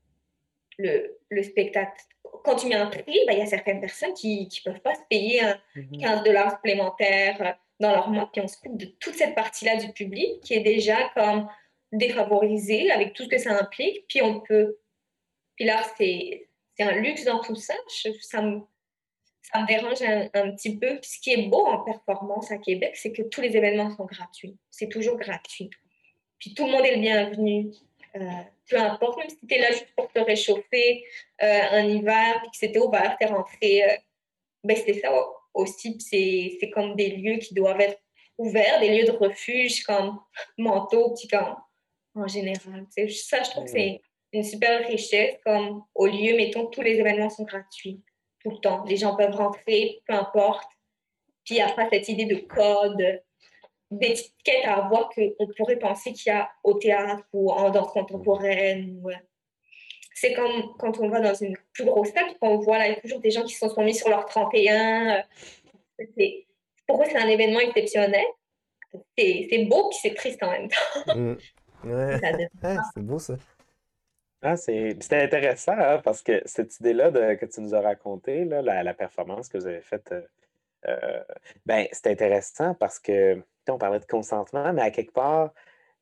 le, le spectacle. Quand tu mets un prix, ben, il y a certaines personnes qui ne peuvent pas se payer un Mhm. quinze dollars supplémentaires euh, dans leur mois. Puis on se coupe de toute cette partie-là du public qui est déjà comme défavorisée avec tout ce que ça implique. Puis on peut. Puis là, c'est, c'est un luxe dans tout ça. Je- ça me, ça me dérange un, un petit peu. Puis ce qui est beau en performance à Québec, c'est que tous les événements sont gratuits. C'est toujours gratuit. Puis tout le monde est le bienvenu. Euh, peu importe, même si tu es là juste pour te réchauffer euh, un hiver, puis que c'était ouvert, tu es rentré, euh, ben c'est ça aussi. Puis c'est, c'est comme des lieux qui doivent être ouverts, des lieux de refuge comme Manteau, petit camp en général. Tu sais, ça, je trouve que Mhm. c'est une super richesse. Comme au lieu, mettons, tous les événements sont gratuits tout le temps. Les gens peuvent rentrer, peu importe. Puis il n'y a pas cette idée de code, d'étiquette à avoir qu'on pourrait penser qu'il y a au théâtre ou en danse contemporaine. Ou, euh, c'est comme quand on va dans une plus grosse salle, qu'on voit là, il y a toujours des gens qui se sont mis sur leur trente et un. euh, c'est, pour eux, c'est un événement exceptionnel. C'est, c'est beau, puis c'est triste en même temps. Mm. Ouais, Ça donne- Ouais, c'est beau ça. Ah, c'est c'était intéressant hein, parce que cette idée-là de- que tu nous as racontée, là, la, la performance que vous avez faite, euh, euh, ben, c'est intéressant parce que, tu sais, on parlait de consentement, mais à quelque part,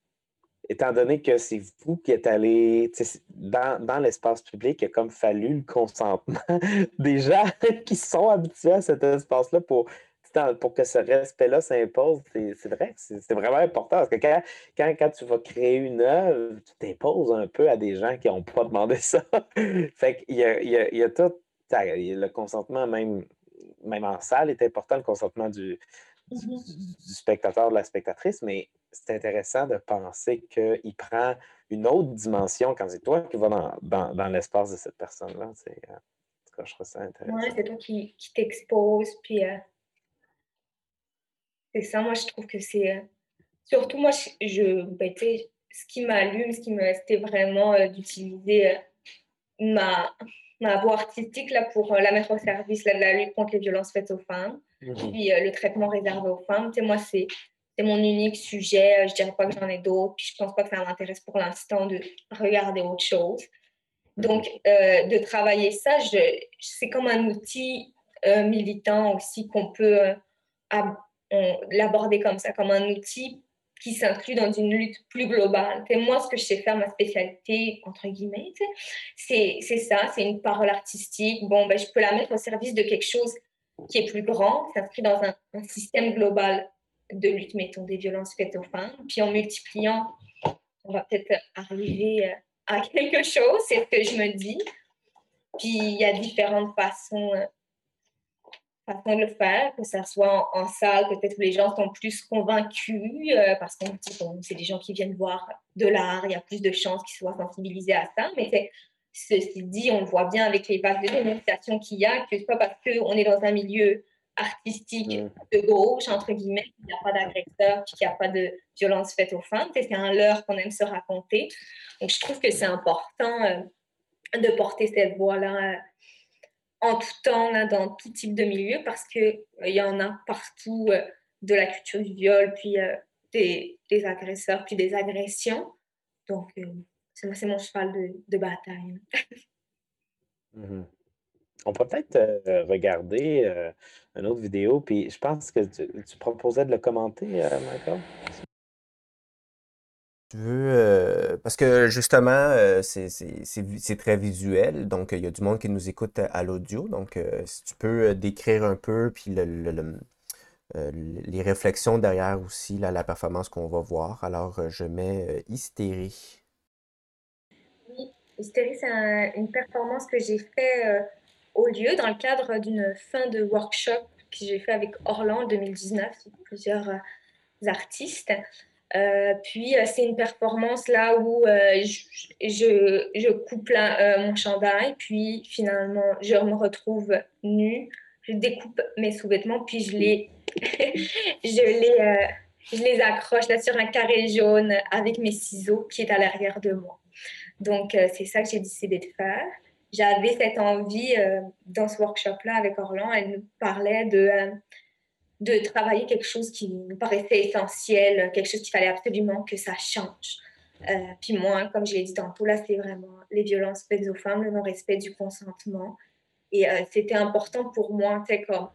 étant donné que c'est vous qui êtes allé tu sais, dans, dans l'espace public, il a comme fallu le consentement des gens qui sont habitués à cet espace-là pour, pour que ce respect-là s'impose. C'est c'est vrai que c'est c'est vraiment important parce que quand, quand, quand tu vas créer une œuvre, tu t'imposes un peu à des gens qui n'ont pas demandé ça. Fait qu'il y a, il y a, il y a tout, ça, le consentement même, même en salle est important, le consentement du, du, Mhm. du spectateur, de la spectatrice, mais c'est intéressant de penser qu'il prend une autre dimension quand c'est toi qui vas dans, dans, dans l'espace de cette personne-là. C'est, euh, en tout cas, je trouve ça Ouais, intéressant. c'est toi qui, qui t'expose, puis euh, c'est ça, moi, je trouve que c'est... euh, surtout, moi, je, je- ben, tu sais, ce qui m'allume, ce qui me... C'était vraiment euh, d'utiliser... euh, ma, ma voix artistique là, pour euh, la mettre au service là, de la lutte contre les violences faites aux femmes, Mhm. puis euh, le traitement réservé aux femmes. Tu sais, moi, c'est, c'est mon unique sujet. Euh, Je dirais pas que j'en ai d'autres, puis je pense pas que ça m'intéresse pour l'instant de regarder autre chose. Mhm. Donc, euh, de travailler ça, je, c'est comme un outil euh, militant aussi qu'on peut euh, ab- on- l'aborder comme ça, comme un outil qui s'inclut dans une lutte plus globale. Et moi, ce que je sais faire, ma spécialité, entre guillemets, tu sais, c'est, c'est ça, c'est une parole artistique. Bon, ben, je peux la mettre au service de quelque chose qui est plus grand, qui s'inscrit dans un, un système global de lutte, mettons, des violences faites aux femmes. Puis en multipliant, on va peut-être arriver euh, à quelque chose, c'est ce que je me dis. Puis il y a différentes façons, euh, façons de le faire, que ça soit en, en salle, peut-être où les gens sont plus convaincus, euh, parce qu'on dit bon, c'est des gens qui viennent voir de l'art, il y a plus de chances qu'ils soient sensibilisés à ça, mais c'est, ceci dit, on le voit bien avec les vagues de dénonciation qu'il y a, que c'est pas parce qu'on est dans un milieu artistique Mhm. de gauche, entre guillemets, qu'il n'y a pas d'agresseur, puis qu'il n'y a pas de violence faite aux femmes. C'est un leurre qu'on aime se raconter. Donc, je trouve que c'est important euh, de porter cette voix-là euh, en tout temps, là, dans tout type de milieu, parce qu'il euh, y en a partout euh, de la culture du viol, puis euh, des, des agresseurs, puis des agressions. Donc, euh, c'est, c'est mon cheval de, de bataille. Mhm. On peut peut-être euh, regarder euh, une autre vidéo, puis je pense que tu, tu proposais de le commenter, euh, Michael. Tu veux, euh, parce que justement, euh, c'est c'est- c'est vi- c'est très visuel, donc euh, il y a du monde qui nous écoute à, à l'audio, donc euh, si tu peux euh, décrire un peu, puis le, le- le- euh, les réflexions derrière aussi, là, la performance qu'on va voir. Alors, euh, je mets euh, Hystérie. Oui, Hystérie, c'est un- une performance que j'ai fait euh, au lieu dans le cadre d'une fin de workshop que j'ai fait avec Orlan en deux mille dix-neuf, plusieurs euh, artistes. Euh, puis euh, c'est une performance là où euh, je, je, je coupe la- euh, mon chandail, puis finalement je me retrouve nue, je découpe mes sous-vêtements, puis je les, je les, euh, je les accroche là sur un carré jaune avec mes ciseaux qui est à l'arrière de moi. Donc euh, c'est ça que j'ai décidé de faire. J'avais cette envie euh, dans ce workshop-là avec Orlan, elle nous parlait de, euh, de travailler quelque chose qui nous paraissait essentiel, quelque chose qu'il fallait absolument que ça change. Euh, puis moi, comme je l'ai dit tantôt, là, c'est vraiment les violences faites aux femmes, le non-respect du consentement. Et euh, c'était important pour moi, tu sais, comme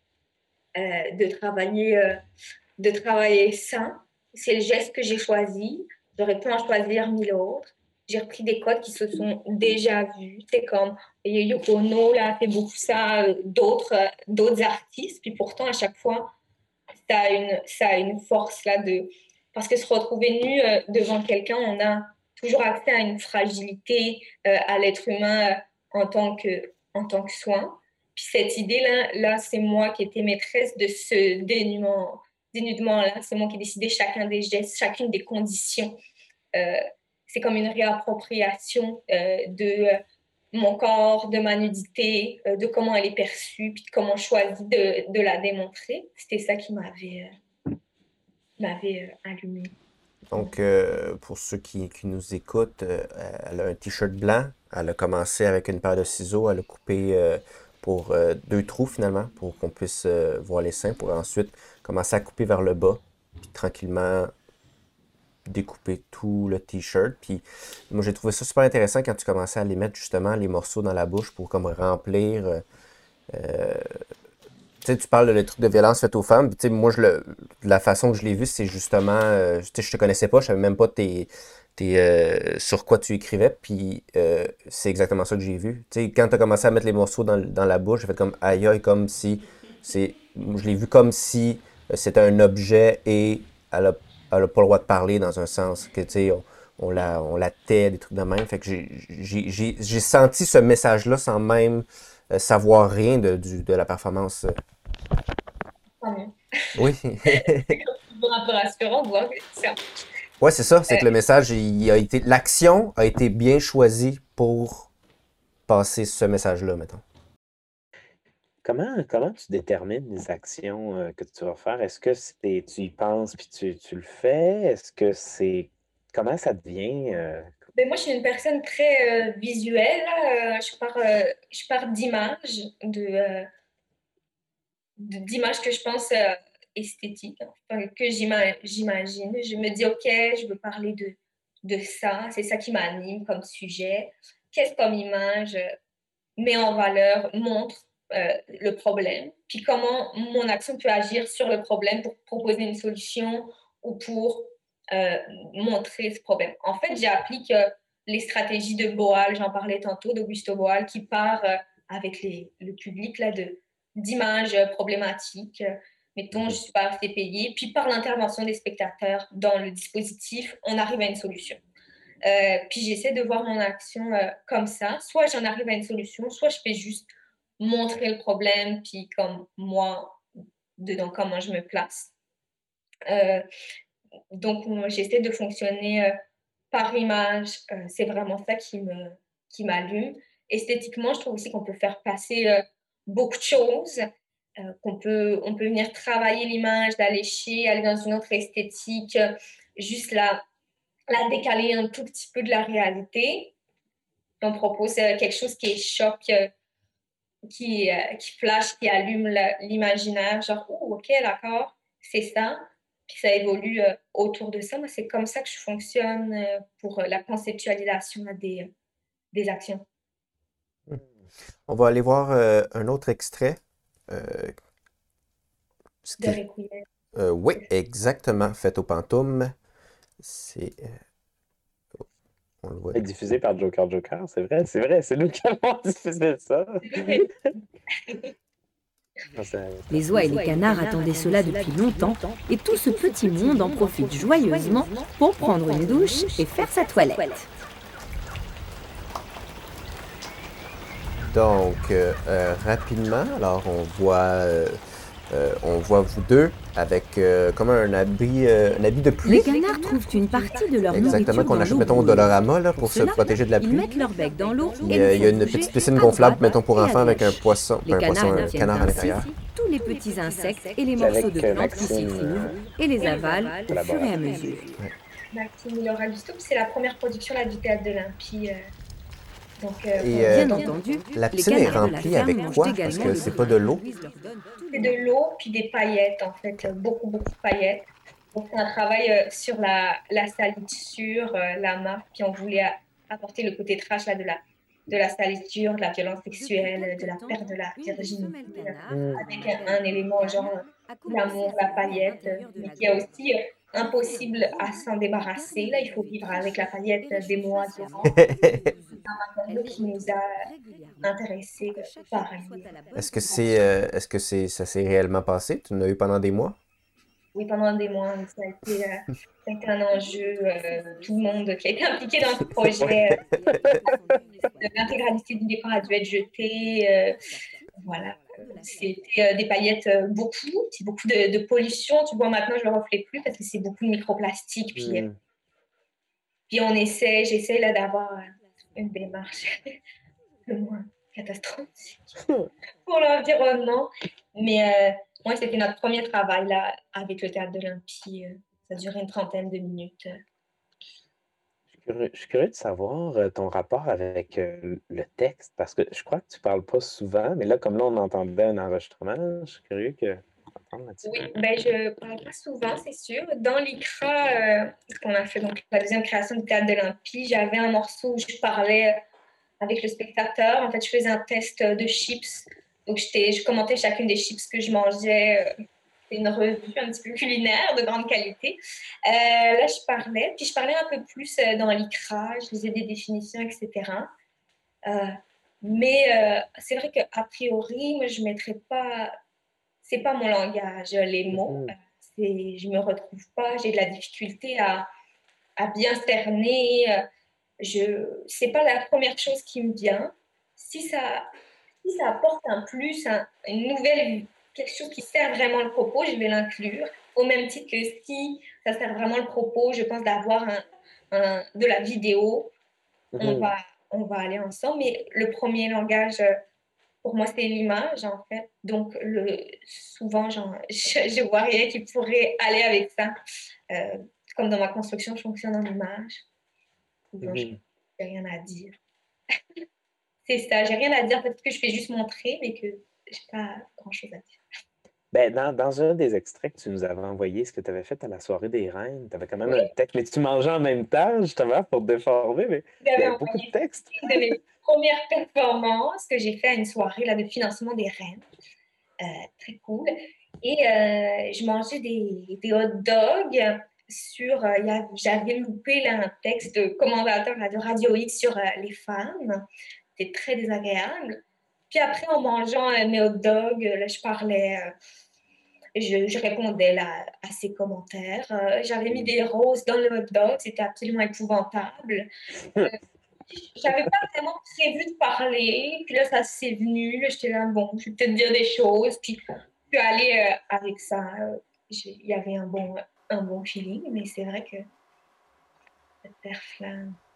euh, de travailler, euh, de travailler ça. C'est le geste que j'ai choisi. J'aurais pu en choisir mille autres. J'ai repris des codes qui se sont déjà vus. C'est comme Yoko Ono, là, a fait beaucoup ça, euh, d'autres, euh, d'autres artistes. Puis pourtant, à chaque fois, ça a une, ça a une force là de. Parce que se retrouver nu euh, devant quelqu'un, on a toujours accès à une fragilité euh, à l'être humain euh, en tant que, en tant que soin. Puis cette idée-là, là, c'est moi qui étais maîtresse de ce dénudement, dénudement-là. C'est moi qui ai décidé chacun des gestes, chacune des conditions. Euh, c'est comme une réappropriation euh, de euh, mon corps, de ma nudité, euh, de comment elle est perçue, puis de comment je choisis de, de la démontrer. C'était ça qui m'avait euh, m'avait euh, allumée. Donc, euh, pour ceux qui, qui nous écoutent, euh, elle a un t-shirt blanc. Elle a commencé avec une paire de ciseaux. Elle a coupé euh, pour euh, deux trous finalement, pour qu'on puisse euh, voir les seins, pour ensuite commencer à couper vers le bas, puis tranquillement découper tout le t-shirt. Puis moi, j'ai trouvé ça super intéressant quand tu commençais à les mettre justement les morceaux dans la bouche pour comme remplir. euh, euh, tu sais, tu parles de le truc de violence faite aux femmes. Tu sais, moi, je le, la façon que je l'ai vu, c'est justement, euh, tu sais, je te connaissais pas, je savais même pas tes, tes, euh, sur quoi tu écrivais, puis euh, c'est exactement ça que j'ai vu. Tu sais, quand tu as commencé à mettre les morceaux dans, dans la bouche, j'ai fait comme aïe aïe, comme si, c'est, je l'ai vu comme si euh, c'était un objet et elle a, elle a pas le droit de parler dans un sens, que tu sais, on, on la, on la tait, des trucs de même. Fait que j'ai, j'ai, j'ai, j'ai senti ce message-là sans même euh, savoir rien de, du, de la performance. euh, Tant mieux. oui. C'est toujours un peu rassurant de voir que ça. Ouais, c'est ça. C'est Euh, que le message, il a été, l'action a été bien choisie pour passer ce message-là, mettons. Comment, comment tu détermines les actions euh, que tu vas faire? Est-ce que c'est, tu y penses puis tu, tu le fais? Est-ce que c'est... Comment ça devient? euh, ben moi, je suis une personne très euh, visuelle. Euh, je pars, euh, je pars d'images, de, euh, de- d'images que je pense euh, esthétiques, hein, que j'ima- j'imagine. Je me dis, OK, je veux parler de, de ça. C'est ça qui m'anime comme sujet. Qu'est-ce comme image euh, met en valeur, montre euh, le problème, puis comment mon action peut agir sur le problème pour proposer une solution ou pour euh, montrer ce problème. En fait, j'applique euh, les stratégies de Boal, j'en parlais tantôt, d'Augusto Boal, qui part euh, avec les, le public là, de, d'images problématiques. Mettons, je Mhm. suis pas assez payée, puis par l'intervention des spectateurs dans le dispositif, on arrive à une solution. Euh, puis j'essaie de voir mon action euh, comme ça. Soit j'en arrive à une solution, soit je fais juste montrer le problème, puis comme moi, dedans, comment je me place. Euh, donc, moi, j'essaie de fonctionner euh, par image. Euh, c'est vraiment ça qui me, qui m'allume. Esthétiquement, je trouve aussi qu'on peut faire passer euh, beaucoup de choses, euh, qu'on peut, on peut venir travailler l'image, la lécher, aller dans une autre esthétique, euh, juste la, la décaler un tout petit peu de la réalité. On propose euh, quelque chose qui est choc, euh, qui, euh, qui flash, qui allume la- l'imaginaire, genre, oh, ok, d'accord, c'est ça. Puis ça évolue euh, autour de ça. Moi, c'est comme ça que je fonctionne euh, pour euh, la conceptualisation là, des, des actions. On va aller voir euh, un autre extrait. Euh, ce De qui- Requiem. euh, oui, exactement. Fait au Pantoum. C'est euh, On le voit. C'est diffusé par Joker Joker, c'est vrai, c'est vrai, c'est nous qui avons diffusé ça. Ah, ça- Les oies et les canards attendaient cela depuis longtemps, et tout ce petit monde en profite joyeusement pour prendre une douche et faire sa toilette. Donc, euh, euh, rapidement, alors on voit, euh, euh, on voit vous deux avec euh, comme un habit, euh, un habit de Les pluie. canards trouvent une partie de leur Exactement, nourriture qu'on dans achète, l'eau mettons, au bouillante. Dollarama là, pour Pour se cela, protéger de la ils pluie. mettent leur bec dans l'eau Il et y a, le il y a font une bouger petite piscine à gonflable, droite mettons, pour et à enfants avec un gauche. poisson, Les pas un poisson, canards un obtiennent canard à ainsi l'intérieur. tous les petits insectes et les C'est morceaux avec de euh, plantes qui s'y Maxime, trouvent euh, et les avalent au fur et à collaborateur. mesure. Maxime Laura Gusto, puis c'est la première production là, du Théâtre de l'Olympie. euh, donc, euh, Et on- euh, Bien entendu, la les piscine est canards de la remplie ferme avec mangent quoi? Parce également que le c'est grain pas de que l'eau. Louise leur donne tous c'est les de l'eau puis des paillettes, en fait, euh, beaucoup, beaucoup de paillettes. Donc, c'est un travail euh, sur la, la salissure, euh, la marque, puis on voulait a- apporter le côté trash là, de la, de la salissure, de la violence sexuelle, de la perte de la virginité, euh, Mm. avec un, un élément genre euh, l'amour, la paillette, euh, mais qui est aussi euh, impossible à s'en débarrasser. Là, il faut vivre avec la paillette euh, des mois durant. Un matériau qui nous a intéressés, euh, pareil. Est-ce que c'est, euh, est-ce que c'est, ça s'est réellement passé? Tu en as eu pendant des mois? Oui, pendant des mois, oui, ça a été, euh, ça a été un enjeu. euh, tout le monde qui a été impliqué dans ce projet, euh, l'intégralité du décor a dû être jetée. euh, voilà. C'était euh, des paillettes, euh, beaucoup, c'est beaucoup de, de pollution. Tu vois, maintenant, je ne le reflète plus parce que c'est beaucoup de microplastiques. Puis, euh, Mm. puis on essaie, j'essaie là, d'avoir euh, une démarche le moins catastrophique pour l'environnement. Mais euh, moi, c'était notre premier travail là, avec le Théâtre de l'Olympie. euh, Ça a duré une trentaine de minutes. Je suis curieux, je suis curieux de savoir euh, ton rapport avec euh, le texte, parce que je crois que tu parles pas souvent, mais là, comme là, on entendait un enregistrement, je suis curieux que entendre là-dessus. Oui, ben, je parle pas souvent, c'est sûr. Dans l'I C R A, euh, qu'on a fait donc la deuxième création du Théâtre de l'Olympie, j'avais un morceau où je parlais avec le spectateur. En fait, je faisais un test de chips. Donc, j'étais, je commentais chacune des chips que je mangeais. euh, C'est une revue un petit peu culinaire de grande qualité. Euh, là, je parlais, puis je parlais un peu plus euh, dans l'I C R A, je faisais des définitions, et cetera. Euh, mais euh, c'est vrai qu'a priori, moi, je ne mettrais pas. C'est pas mon langage, les mots. Mhm. euh, C'est, je me retrouve pas. J'ai de la difficulté à, à bien cerner. euh, Je, c'est pas la première chose qui me vient. Si ça, si ça apporte un plus, un- une nouvelle, quelque chose qui sert vraiment le propos, je vais l'inclure. Au même titre que si ça sert vraiment le propos, je pense d'avoir un, un- de la vidéo, on Mhm. va, on va aller ensemble. Mais le premier langage, euh, pour moi, c'est l'image, en fait. Donc, le, souvent, genre, je, je vois rien qui pourrait aller avec ça. Euh, comme dans ma construction, je fonctionne en image. Souvent, je Mhm. n'ai rien à dire. C'est ça, j'ai rien à dire. Peut-être que je fais juste montrer, mais que j'ai pas grand-chose à dire. Ben, dans, dans un des extraits que tu nous avais envoyé, ce que tu avais fait à la soirée des reines, tu avais quand même Oui, un texte, mais tu mangeais en même temps, justement, pour te déformer, mais il y j'avais avait beaucoup de envoyé textes. une de mes premières performances que j'ai fait à une soirée là, de financement des reines. Euh, très cool. Et euh, je mangeais des, des hot dogs sur. euh, y a- J'avais loupé là, un texte de commentateur là, de Radio X sur euh, les femmes. C'était très désagréable. Puis après, en mangeant euh, mes hot dogs, euh, là, je parlais, euh, je, je répondais là, à ces commentaires. Euh, J'avais mis des roses dans le hot dog, c'était absolument épouvantable. Euh, J'avais pas vraiment prévu de parler, puis là, ça s'est venu. Là, j'étais là, bon, je vais peut-être dire des choses, puis je suis allée euh, avec ça. Euh, j'ai- Il y avait un bon, un bon feeling, mais c'est vrai que cette perf-là,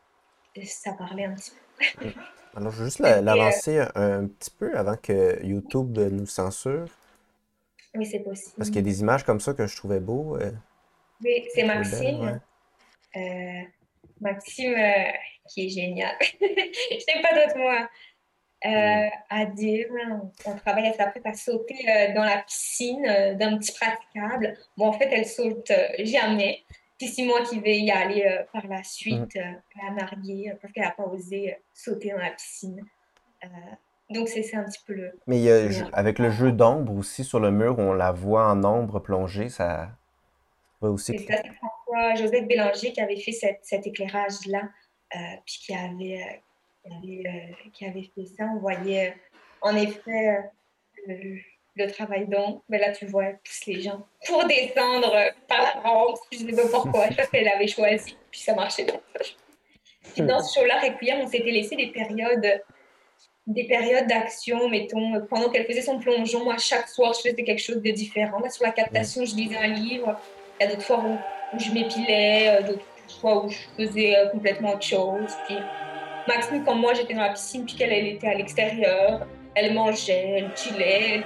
ça parlait un petit peu. Alors, je vais juste la- C'était, euh, l'avancer un, un petit peu avant que YouTube nous censure, oui, c'est parce qu'il y a possible. des images comme ça que je trouvais beau, euh, Oui, que c'est je trouvais belles, ouais. Maxime. Euh, Maxime, euh, qui est génial. Je n'ai pas d'autres mots Mm. euh, à dire. On, on travaille, elle s'apprête à sauter euh, dans la piscine euh, d'un petit praticable. Bon, en fait, elle saute euh, jamais. Puis c'est moi qui vais y aller euh, par la Mhm. suite, euh, la narguer, euh, parce qu'elle n'a pas osé euh, sauter dans la piscine. Euh, donc, c'est c'est un petit peu le, Mais il y a, le ju- avec le jeu d'ombre aussi sur le mur, on la voit en ombre plongée, ça va aussi C'est créer. ça, c'est François Joseph Bélanger qui avait fait cette, cet éclairage-là. euh, puis qui avait, euh, qui, avait, euh, qui avait fait ça. On voyait, euh, en effet, euh, le, le travail d'ombre. Mais là, tu vois, elle pousse les gens pour descendre euh, par la rampe. Je ne sais pas pourquoi. Je pense qu'elle avait choisi, puis ça marchait bien. Puis dans ce show-là, Requiem, on s'était laissé des périodes des périodes d'action, mettons, pendant qu'elle faisait son plongeon, moi, chaque soir, je faisais quelque chose de différent. Là, sur la captation, je lisais un livre. Il y a d'autres fois où, où je m'épilais, euh, d'autres fois où je faisais euh, complètement autre chose. Puis Maxime, comme moi, j'étais dans la piscine, puis qu'elle, elle était à l'extérieur. Elle mangeait, elle chillait.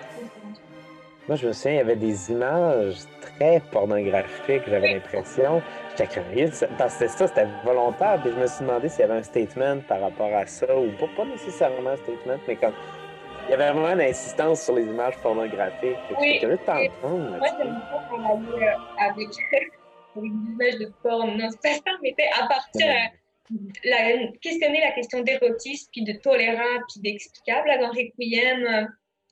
Moi, je me souviens, il y avait des images très pornographiques, j'avais l'impression. J'étais curieux, de ça- parce que c'était ça, c'était volontaire. Puis je me suis demandé s'il y avait un statement par rapport à ça, ou pas, pas nécessairement un statement, mais comme il y avait vraiment une insistance sur les images pornographiques. Fait que j'étais Oui, curieux de et t'entendre moi, là-dessus. j'aime pas travailler euh, avec, avec des images de porn. Non, c'est pas ça, mais c'est à partir Euh, euh, la, questionner la question d'érotisme, puis de tolérable, puis d'explicable. Là, dans Requiem, euh,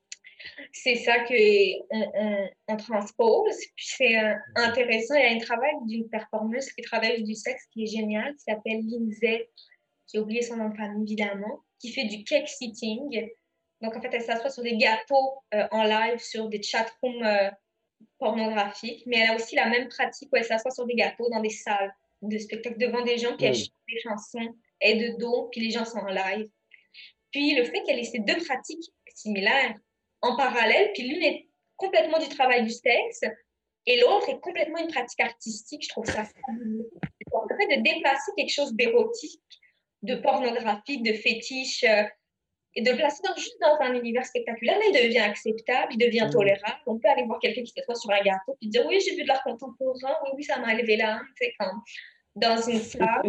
c'est ça qu'on on, on transpose. Puis c'est euh, intéressant. Il y a un travail d'une performeuse qui travaille du sexe qui est génial, qui s'appelle Lindsay, j'ai oublié son nom de famille évidemment, qui fait du cake sitting. Donc en fait, elle s'assoit sur des gâteaux euh, en live, sur des chatrooms euh, pornographiques, mais elle a aussi la même pratique où elle s'assoit sur des gâteaux dans des salles de spectacle devant des gens, puis elle hmm. chante des chansons, elle est de dos, puis les gens sont en live. Puis le fait qu'elle ait ces deux pratiques similaires en parallèle, puis l'une est complètement du travail du sexe et l'autre est complètement une pratique artistique, je trouve ça fabuleux. Le fait de déplacer quelque chose d'érotique, de pornographique, de fétiche, euh, et de le placer dans, juste dans un univers spectaculaire, là, il devient acceptable, il devient Mm. tolérable. On peut aller voir quelqu'un qui s'assoit sur un gâteau et dire oui, j'ai vu de l'art contemporain, oui, oui, ça m'a levé l'âme, tu sais, comme dans une salle.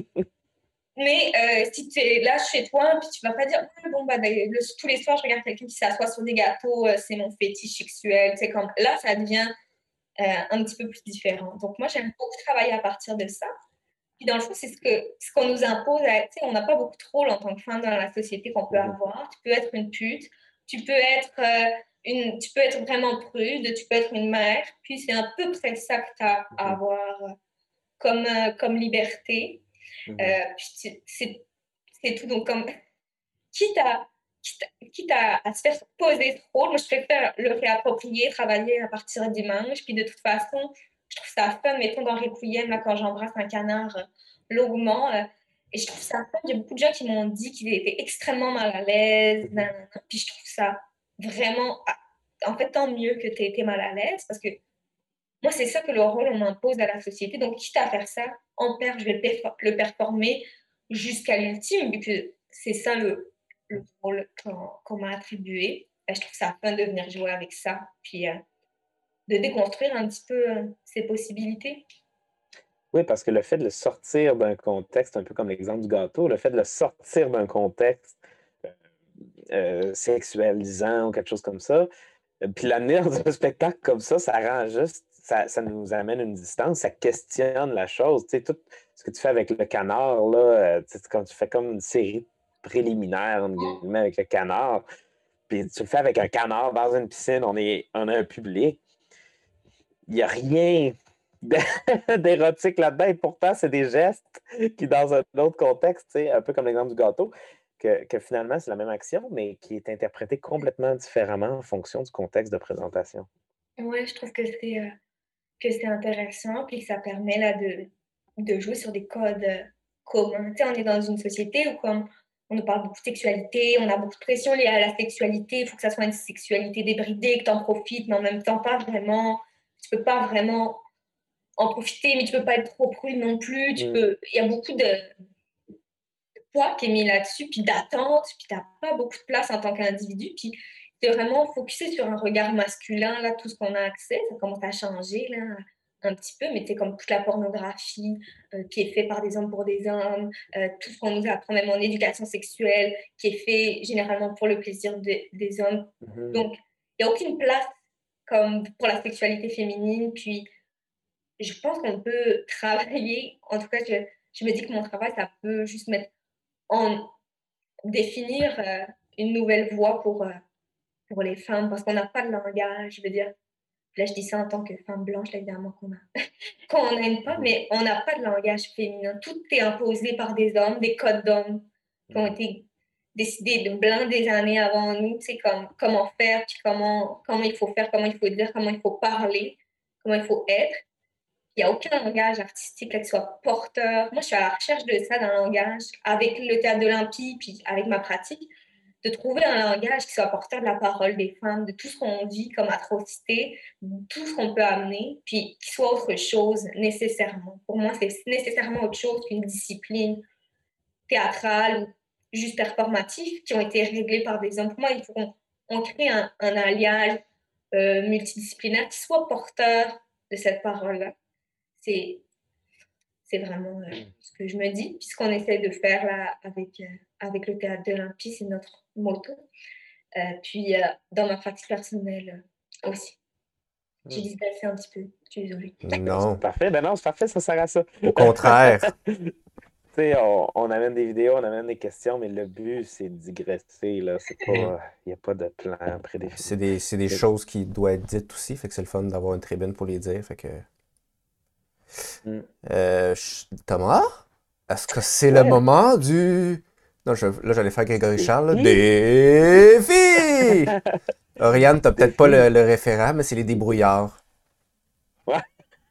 Mais euh, si tu es là chez toi, puis tu vas pas dire, ah, bon, bah, ben, le, tous les soirs, je regarde quelqu'un qui s'assoit sur des gâteaux, euh, c'est mon fétiche sexuel. C'est comme, là, ça devient euh, un petit peu plus différent. Donc, moi, j'aime beaucoup travailler à partir de ça. Puis, dans le fond, c'est ce que ce qu'on nous impose. À, on n'a pas beaucoup de rôles en tant que femme dans la société qu'on peut Mhm. avoir. Tu peux être une pute, tu peux être, euh, une, tu peux être vraiment prude, tu peux être une mère. Puis, c'est un peu près ça que tu as à avoir comme, euh, comme liberté. Mhm. Euh, puis c'est c'est tout. Donc, comme, quitte à, quitte, à- quitte à, à se faire poser ce rôle, moi, je préfère le réapproprier, travailler à partir du dimanche. Puis, de toute façon, je trouve ça fun. Mettons dans Requiem, là, quand j'embrasse un canard euh, longuement, euh, et je trouve ça fun. Il y a beaucoup de gens qui m'ont dit qu'ils étaient extrêmement mal à l'aise. Mhm. Nan, nan, nan. Puis, je trouve ça vraiment. ah, En fait, tant mieux que tu aies été mal à l'aise parce que moi, c'est ça que le rôle on m'impose à la société. Donc, quitte à faire ça, en père, je vais le, perfor- le performer jusqu'à l'ultime, vu que c'est ça le, le rôle qu'on qu'on m'a attribué. Ben, je trouve ça fun de venir jouer avec ça, puis euh, de déconstruire un petit peu euh, ces possibilités. Oui, parce que le fait de le sortir d'un contexte, un peu comme l'exemple du gâteau, le fait de le sortir d'un contexte euh, euh, sexualisant ou quelque chose comme ça, euh, puis l'amener dans un spectacle comme ça, ça rend juste, ça, ça nous amène une distance, ça questionne la chose. Tu sais, tout ce que tu fais avec le canard, là, euh, tu sais, quand tu fais comme une série préliminaire, entre guillemets, avec le canard, puis tu le fais avec un canard dans une piscine, on, est, on a un public, il n'y a rien d'érotique là-dedans, et pourtant, c'est des gestes qui, dans un autre contexte, tu sais, un peu comme l'exemple du gâteau, que, que finalement, c'est la même action, mais qui est interprétée complètement différemment en fonction du contexte de présentation. Ouais, je trouve que c'est euh, que c'est intéressant, puis que ça permet là, de, de jouer sur des codes euh, communs. Tu sais, on est dans une société où comme on nous parle beaucoup de sexualité, on a beaucoup de pression liée à la sexualité, il faut que ça soit une sexualité débridée, que tu en profites, mais en même temps pas vraiment, tu peux pas vraiment en profiter, mais tu peux pas être trop prude non plus, tu Mm. peux, il y a beaucoup de poids qui est mis là-dessus, puis d'attente, puis t'as pas beaucoup de place en tant qu'individu, puis c'est vraiment focusé sur un regard masculin, là, tout ce qu'on a accès, ça commence à changer, là, un petit peu, mais c'est comme toute la pornographie euh, qui est faite par des hommes pour des hommes, euh, tout ce qu'on nous apprend même en éducation sexuelle, qui est fait généralement pour le plaisir de, des hommes. Mm-hmm. Donc, il n'y a aucune place comme pour la sexualité féminine, puis je pense qu'on peut travailler, en tout cas, je, je me dis que mon travail, ça peut juste mettre en définir euh, une nouvelle voie pour, euh, pour les femmes, parce qu'on n'a pas de langage, je veux dire. Là, je dis ça en tant que femme blanche, là, évidemment, qu'on a, qu'on n'aime pas, mais on n'a pas de langage féminin. Tout est imposé par des hommes, des codes d'hommes qui ont été décidés de blanc des années avant nous, tu sais, comme, comment faire, puis comment, comment il faut faire, comment il faut dire, comment il faut parler, comment il faut être. Il n'y a aucun langage artistique là, qui soit porteur. Moi, je suis à la recherche de ça, d'un langage, avec le théâtre de l'Olympie, puis avec ma pratique, de trouver un langage qui soit porteur de la parole des femmes, de tout ce qu'on vit comme atrocité, de tout ce qu'on peut amener, puis qui soit autre chose nécessairement. Pour moi, c'est nécessairement autre chose qu'une discipline théâtrale ou juste performative qui ont été réglées par des hommes. Pour moi, il faut qu'on on crée un, un alliage euh, multidisciplinaire qui soit porteur de cette parole-là. C'est, c'est vraiment euh, ce que je me dis. Puis ce qu'on essaie de faire là avec, euh, avec le théâtre de l'Olympie, c'est notre motto. Euh, puis euh, dans ma pratique personnelle euh, aussi. J'ai digressé un petit peu. Je suis désolée. Non, Parfait, ben non, c'est parfait, ça sert à ça. au contraire. Tu sais, on, on amène des vidéos, on amène des questions, mais le but, c'est de digresser, là. C'est pas... Il n'y a pas de plan C'est prédéfini. des, c'est des C'est- choses qui doivent être dites aussi, fait que c'est le fun d'avoir une tribune pour les dire. Fait que. Mm. Euh, ch- Thomas, est-ce que c'est le Ouais. moment du. Non, je- là, j'allais faire Grégory Charles. là. Défi. Défi! Oriane, t'as peut-être pas le, le référent, mais c'est les débrouillards. Ouais.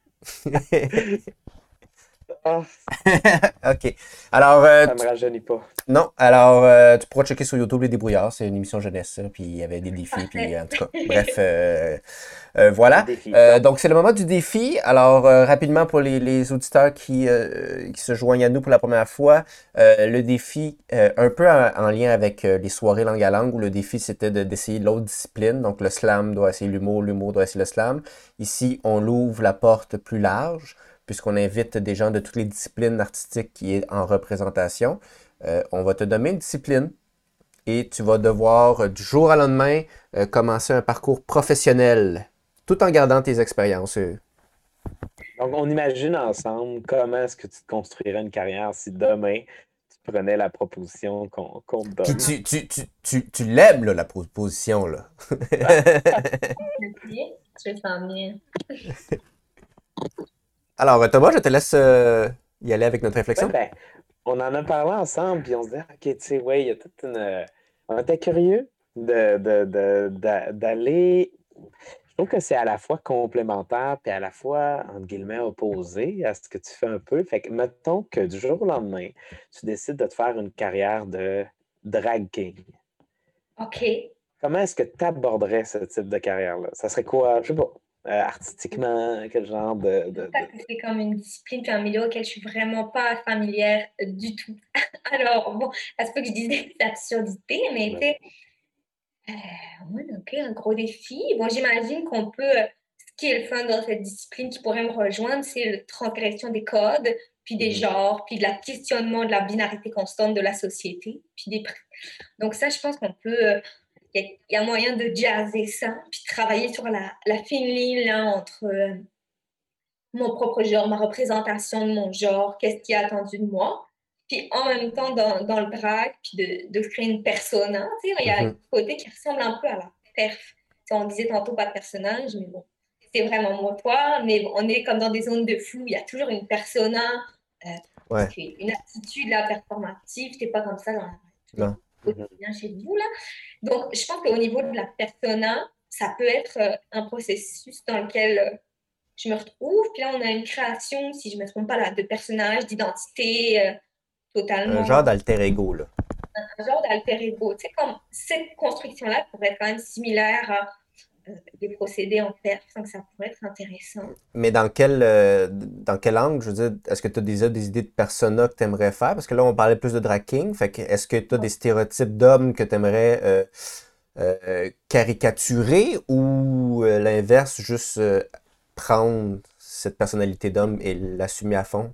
Ah, Ok. Alors, euh, ça me rajeunit pas. non, alors euh, tu pourras checker sur YouTube Les Débrouillards, c'est une émission jeunesse, ça, puis il y avait des défis, puis en tout cas, bref, euh, euh, voilà. Défi. Euh, donc c'est le moment du défi. Alors euh, rapidement pour les, les auditeurs qui, euh, qui se joignent à nous pour la première fois, euh, le défi, euh, un peu en, en lien avec euh, les soirées langue à langue, où le défi c'était de- d'essayer l'autre discipline, donc le slam doit essayer l'humour, l'humour doit essayer le slam. Ici, on l'ouvre la porte plus large, puisqu'on invite des gens de toutes les disciplines artistiques qui est en représentation. Euh, on va te donner une discipline et tu vas devoir, euh, du jour au lendemain, euh, commencer un parcours professionnel, tout en gardant tes expériences. euh. Donc, on imagine ensemble comment est-ce que tu te construirais une carrière si demain, tu prenais la proposition qu'on qu'on te Puis donne. tu, tu, tu, tu, tu l'aimes, là, la proposition, là. Merci. Je le sens bien. Alors, euh, Thomas, je te laisse euh, y aller avec notre Ouais, réflexion. ben, on en a parlé ensemble, puis on se dit, OK, tu sais, ouais, il y a toute une. euh, On était curieux de, de, de- d'a- d'aller. Je trouve que c'est à la fois complémentaire, puis à la fois, entre guillemets, opposé à ce que tu fais un peu. Fait que, mettons que du jour au lendemain, tu décides de te faire une carrière de drag king. OK. Comment est-ce que tu aborderais ce type de carrière-là? Ça serait quoi, je sais pas, euh, artistiquement, quel genre de, de- de- Ça, que c'est comme une discipline puis un milieu auquel je suis vraiment pas familière euh, du tout. Alors, bon, ça se peut que je dise des absurdités, mais tu sais, euh, ouais, OK, un gros défi. Bon, j'imagine qu'on peut, euh, ce qui est le fun dans cette discipline qui pourrait me rejoindre, c'est la transgression des codes, puis des Mhm. genres, puis de la questionnement de la binarité constante de la société, puis des... Donc ça, je pense qu'on peut... euh, Il y, a- il y a moyen de jazzer ça, puis travailler sur la, la fine ligne là, entre euh, mon propre genre, ma représentation de mon genre, qu'est-ce qui est attendu de moi. Puis en même temps, dans, dans le drag, puis de, de créer une persona, tu sais, il y a un Mhm. côté qui ressemble un peu à la perf. Tu sais, on disait tantôt pas de personnage, mais bon, c'est vraiment moi, toi, mais on est comme dans des zones de flou, il y a toujours une persona, euh, Ouais, puis une attitude là, performative, t'es pas comme ça dans la non. quotidien chez vous, là. Donc, je pense qu'au niveau de la persona, ça peut être euh, un processus dans lequel euh, je me retrouve. Puis là, on a une création, si je ne me trompe pas, là, de personnages, d'identité euh, Un totalement, genre d'alter ego, là. un genre d'alter ego. Tu sais, comme cette construction-là pourrait être quand même similaire à euh, des procédés en perf, donc ça pourrait être intéressant. Mais dans quel, euh, dans quel angle, je veux dire, est-ce que tu as déjà des idées de persona que tu aimerais faire? Parce que là, on parlait plus de drag king. Fait que est-ce que tu as des stéréotypes d'hommes que tu aimerais euh, euh, caricaturer ou euh, l'inverse, juste euh, prendre cette personnalité d'homme et l'assumer à fond?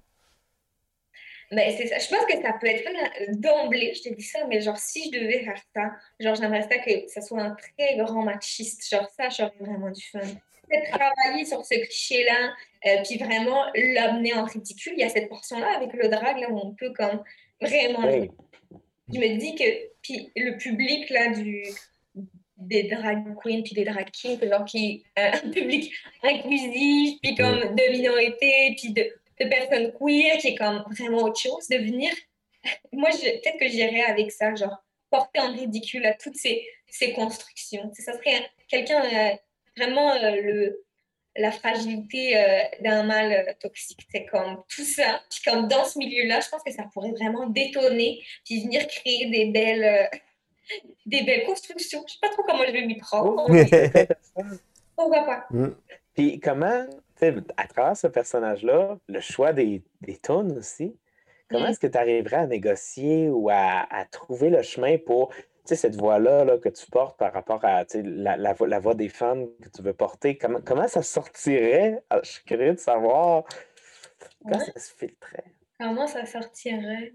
Mais c'est ça. Je pense que ça peut être fun euh, d'emblée, je te dis ça, mais genre, si je devais faire ça, genre, j'aimerais ça que ça soit un très grand machiste. Genre, ça, j'aurais vraiment du fun. Peut-être travailler sur ce cliché-là, euh, puis vraiment l'amener en ridicule. Il y a cette portion-là avec le drag, là, où on peut comme vraiment le... Oui. Je me dis que, puis le public, là, du, des drag queens puis des drag kings, genre qui euh, un public inclusif, puis comme Mm. de minorités, puis de, de personnes queer, qui est comme vraiment autre chose, de venir. Moi, je, peut-être que j'irais avec ça, genre porter en ridicule à toutes ces, ces constructions. Tu sais, ça serait quelqu'un euh, vraiment euh, le la fragilité euh, d'un mal euh, toxique. C'est comme tout ça. Puis comme dans ce milieu-là, je pense que ça pourrait vraiment détonner puis venir créer des belles, euh, des belles constructions. Je sais pas trop comment je vais m'y prendre, Oh, mais c'est intéressant. pourquoi pas. Mm. Puis comment, tu sais, à travers ce personnage-là, le choix des, des tunes aussi, comment Mm. est-ce que tu arriverais à négocier ou à, à trouver le chemin pour, tu sais, cette voix-là là, que tu portes par rapport à, tu sais, la, la, vo- la voix des femmes que tu veux porter, comment, comment ça sortirait? Ah, je suis curieux de savoir comment Ouais. ça se filtrait. Comment ça sortirait?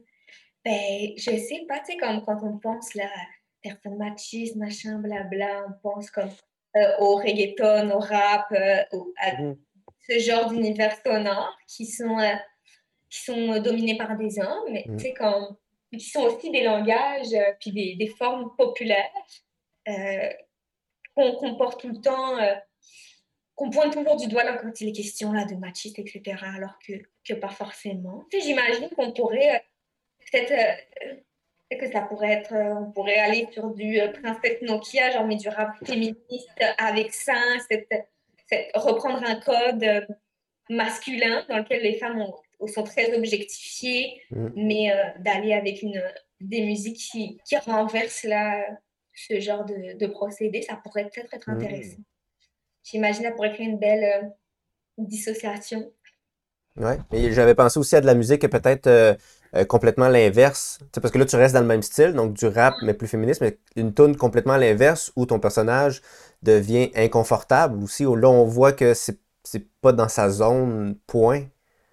Ben, je sais pas, tu sais, comme quand on pense là, personne machiste, machin, blabla, on pense comme euh, au reggaeton, au rap, euh, au- à Mhm. ce genre d'univers sonore qui sont euh, qui sont dominés par des hommes, mais Mm. tu sais, comme, qui sont aussi des langages, euh, puis des, des formes populaires euh, qu'on qu'on porte tout le temps, euh, qu'on pointe toujours du doigt là, quand il est question là, de machistes, et cetera, alors que, que pas forcément. Tu sais, j'imagine qu'on pourrait, euh, peut-être, euh, peut-être que ça pourrait être, euh, on pourrait aller sur du euh, Princesse Nokia, genre, mais du rap féministe avec ça, cette, cette- reprendre un code euh, masculin dans lequel les femmes ont- sont très objectifiées, Mm. mais euh, d'aller avec une, des musiques qui, qui renversent là, ce genre de, de procédé, ça pourrait peut-être être Mm. intéressant. J'imagine ça pourrait créer une belle euh, dissociation. Ouais. Et j'avais pensé aussi à de la musique peut-être euh, euh, complètement l'inverse. Tu sais, parce que là, tu restes dans le même style, donc du rap, mais plus féministe, mais une tune complètement l'inverse où ton personnage devient inconfortable aussi, où là, on voit que c'est c'est pas dans sa zone, point.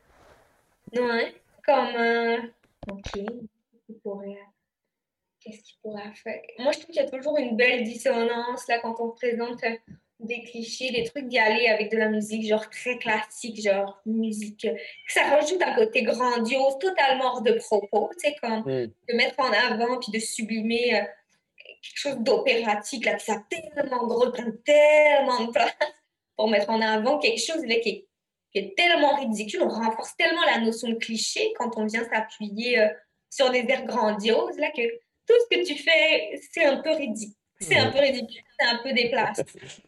Ouais, comme euh, ok, qu'est-ce qu'il pourrait, qu'est-ce qu'il pourrait faire? Moi, je trouve qu'il y a toujours une belle dissonance là quand on présente euh, des clichés, des trucs d'y aller avec de la musique genre très classique, genre musique, euh, que ça rajoute un côté grandiose, totalement hors de propos, tu sais, comme Mm. de mettre en avant puis de sublimer euh, quelque chose d'opératique là, puis ça a tellement de rôle, prend tellement de place pour mettre en avant quelque chose là, qui est qui est tellement ridicule, on renforce tellement la notion de cliché quand on vient s'appuyer euh, sur des airs grandioses, là, que tout ce que tu fais, c'est un peu ridicule. C'est un Mm. peu ridicule, c'est un peu déplacé.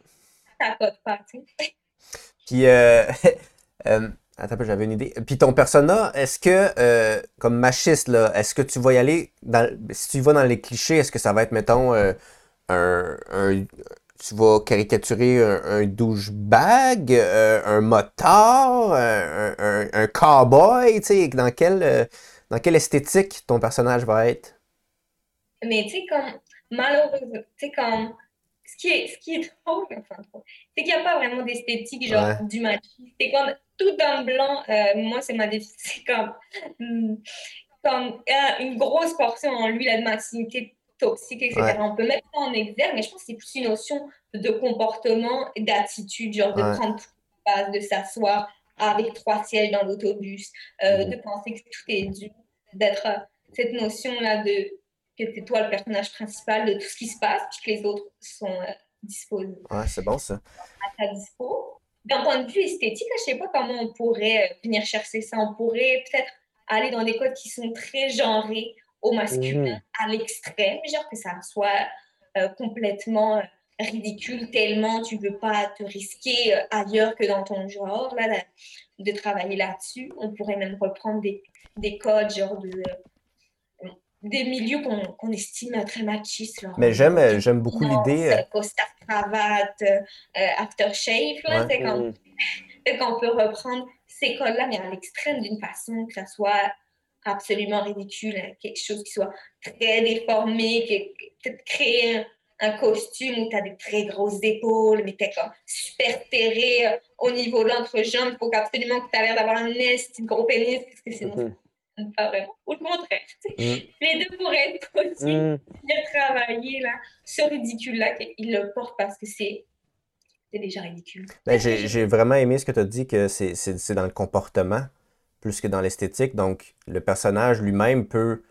Ça cote pas, tu sais. Puis, euh, euh, attends, un peu, j'avais une idée. Puis ton persona, est-ce que, euh, comme machiste, là, est-ce que tu vas y aller dans, si tu vas dans les clichés, est-ce que ça va être, mettons, euh, un, un- tu vas caricaturer un, un douchebag, euh, un motard, un, un, un cowboy, tu sais, dans quelle, euh, dans quelle esthétique ton personnage va être? Mais tu sais, comme, malheureusement, tu sais, comme, ce qui est, ce qui est drôle, enfin, drôle, c'est qu'il n'y a pas vraiment d'esthétique, genre, Ouais. du machisme. C'est comme, tout d'un blanc, euh, moi, c'est ma définition, c'est comme, hum, comme euh, une grosse portion en lui, la masculinité toxique, Ouais. et cetera. On peut mettre ça en exergue, mais je pense que c'est plus une notion de comportement et d'attitude, genre de Ouais. prendre toute la base, de s'asseoir avec trois sièges dans l'autobus, euh, Mhm. de penser que tout est dû, d'être euh, cette notion-là de que c'est toi le personnage principal de tout ce qui se passe, puis que les autres sont euh, disposés Ouais, c'est bon ça. à ta dispo. D'un point de vue esthétique, je ne sais pas comment on pourrait euh, venir chercher ça. On pourrait peut-être aller dans des codes qui sont très genrés au masculin, Mhm. à l'extrême, genre que ça soit euh, complètement euh, ridicule tellement tu ne veux pas te risquer euh, ailleurs que dans ton genre, là, là, de travailler là-dessus. On pourrait même reprendre des, des codes, genre de, euh, des milieux qu'on qu'on estime très machistes, genre Mais euh, j'aime, euh, l'Europe, j'aime beaucoup l'idée. finance, costard cravate, euh, aftershave, euh, là, Ouais. c'est comme Mhm. peut-être qu'on peut reprendre ces codes-là, mais à l'extrême d'une façon que ça soit absolument ridicule, hein, quelque chose qui soit très déformé, qui peut-être créer un, un costume où tu as des très grosses épaules, mais tu es comme super serré euh, au niveau de l'entrejambe. Il faut absolument que tu aies l'air d'avoir un nest, un gros pénis, parce que sinon, Mhm. ça ne pas vraiment. Ou le contraire. tu sais. Mm. Les deux pourraient être possibles. Mhm. Bien travailler là, ce ridicule-là, qu'il le porte parce que c'est c'est déjà ridicule. Ben, j'ai, j'ai vraiment aimé ce que tu as dit, que c'est, c'est, c'est dans le comportement plus que dans l'esthétique. Donc, le personnage lui-même peut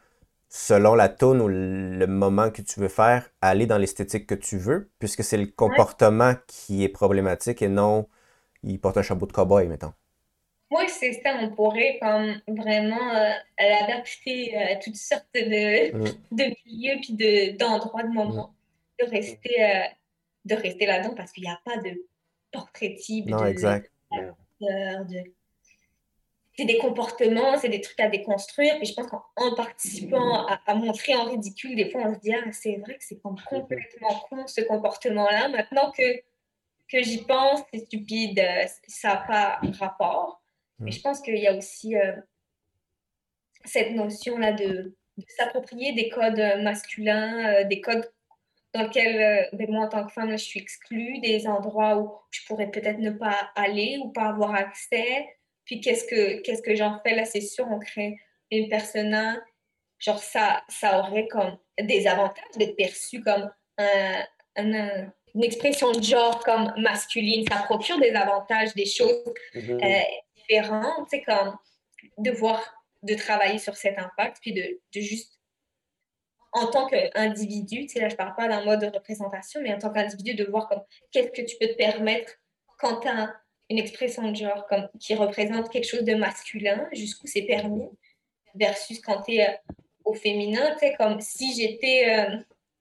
selon la tone ou le moment que tu veux faire, aller dans l'esthétique que tu veux, puisque c'est le comportement qui est problématique et non il porte un chapeau de cow-boy, mettons. Oui, c'est ça. On pourrait comme vraiment euh, l'adapter à toutes sortes de, Mm. de milieux puis de, d'endroits, de moments, de rester, euh, de rester là-dedans parce qu'il n'y a pas de portrait type Non, de exact. d'acteur, de... C'est des comportements, c'est des trucs à déconstruire. Puis je pense qu'en en participant à, à montrer en ridicule, des fois, on se dit, ah, c'est vrai que c'est comme complètement con ce comportement-là. Maintenant que, que j'y pense, c'est stupide, euh, ça n'a pas rapport. Mais je pense qu'il y a aussi euh, cette notion-là de, de s'approprier des codes masculins, euh, des codes dans lesquels euh, ben moi, en tant que femme, là, je suis exclue, des endroits où je pourrais peut-être ne pas aller ou pas avoir accès. Puis qu'est-ce que, qu'est-ce que j'en fais là? C'est sûr, on crée une persona. Genre, ça, ça aurait comme des avantages d'être perçu comme un, un, une expression de genre comme masculine. Ça procure des avantages, des choses Mhm. euh, différentes, tu sais, comme de voir, de travailler sur cet impact, puis de, de juste, en tant qu'individu, tu sais, là, je parle pas d'un mode de représentation, mais en tant qu'individu, de voir comme qu'est-ce que tu peux te permettre quand tu as une expression de genre comme, qui représente quelque chose de masculin, jusqu'où c'est permis, versus quand tu es euh, au féminin, tu sais, comme si j'étais euh,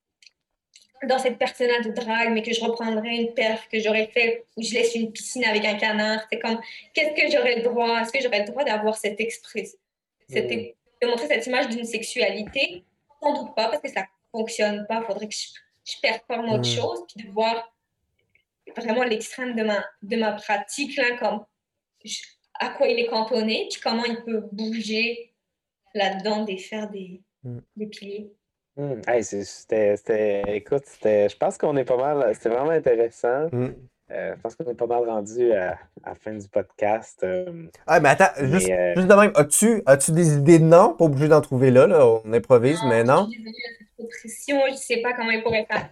dans cette persona de drague, mais que je reprendrais une perf que j'aurais fait où je laisse une piscine avec un canard, c'est comme, qu'est-ce que j'aurais le droit, est-ce que j'aurais le droit d'avoir cette expression, cette, Mm. de montrer cette image d'une sexualité? Sans doute pas, parce que ça fonctionne pas, il faudrait que je, je performe autre Mm. chose, puis de voir vraiment l'extrême de ma, de ma pratique, là, comme je- à quoi il est cantonné, puis comment il peut bouger là-dedans, des faire des, Mm. des piliers. Hmm. Hey, c'est- c'était, c'était- écoute, c'était, je pense qu'on est pas mal, c'était vraiment intéressant. Mm. Euh, je pense qu'on est pas mal rendu à, à la fin du podcast. euh, Ah, mais attends, mais, juste, euh, juste de même, as-tu, as-tu des idées de noms? Pas obligé d'en trouver là, là, on improvise, mais Je non. suis désolée, là, cette nutrition, je sais pas comment il pourrait faire.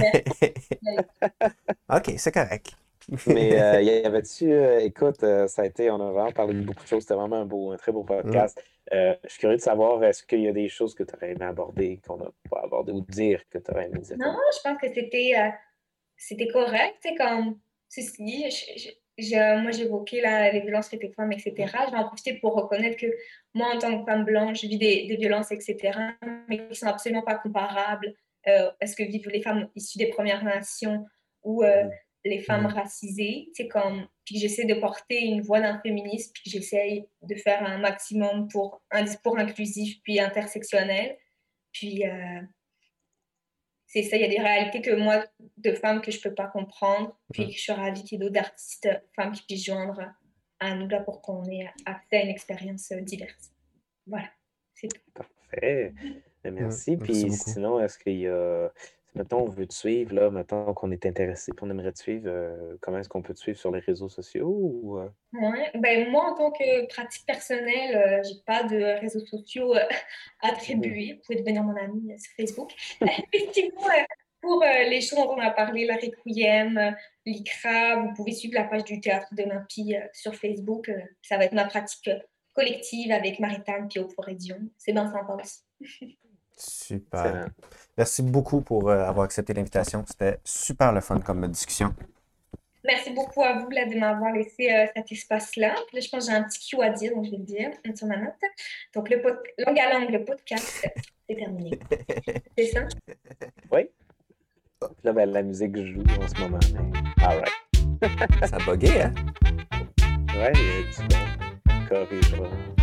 Ok, c'est correct. mais euh, y avait-tu, euh, écoute, euh, ça a été, on a vraiment parlé de beaucoup de choses. C'était vraiment un beau, un très beau podcast. Euh, je suis curieux de savoir, est-ce qu'il y a des choses que tu aurais aimé aborder, qu'on n'a pas abordé, ou dire que tu aurais aimé dire? Non, je pense que c'était euh, c'était correct, tu sais, comme ceci. Je, je- je- moi, j'évoquais là, les violences faites aux femmes, et cetera. Je vais en profiter pour reconnaître que moi, en tant que femme blanche, je vis des, des violences, et cetera, mais qui sont absolument pas comparables euh, à ce que vivent les femmes issues des Premières Nations ou euh, Mhm. les femmes Mhm. racisées. Tu sais, comme, puis j'essaie de porter une voix d'un féminisme, puis j'essaie de faire un maximum pour un discours inclusif puis intersectionnel. Puis, euh, c'est ça, il y a des réalités que moi, de femmes, que je peux pas comprendre. Puis que je suis ravie qu'il y ait d'autres artistes, femmes qui puissent joindre à nous là pour qu'on ait accès à une expérience euh, diverse. Voilà, c'est tout. Parfait. Ben, Mm. Merci. Merci Puis beaucoup. sinon, est-ce qu'il y a. Si, mettons, on veut te suivre, là, mettons qu'on est intéressé, puis on aimerait te suivre, euh, comment est-ce qu'on peut te suivre sur les réseaux sociaux? Ou, euh, Ouais. Ben, moi, en tant que pratique personnelle, euh, j'ai pas de réseaux sociaux euh, attribués. Vous pouvez devenir mon amie euh, sur Facebook. Effectivement, euh, pour euh, les choses dont on a parlé, la Requiem, euh, l'I C R A, vous pouvez suivre la page du Théâtre d'Olympie euh, sur Facebook. Euh, ça va être ma pratique euh, collective avec Maritane puis Aude Foredion. C'est bien sympa aussi. Super. excellent. Merci beaucoup pour euh, avoir accepté l'invitation. C'était super le fun comme discussion. Merci beaucoup à vous là, de m'avoir laissé euh, cet espace-là. Puis là, je pense que j'ai un petit Q à dire, donc je vais le dire sur ma note. Donc, le pod... langue à langue, le podcast, c'est terminé. C'est ça? Oui. Puis là, ben, la musique joue en ce moment. Mais... All right. Ça a bugué, hein? Ouais, il y a du bon. Corrige.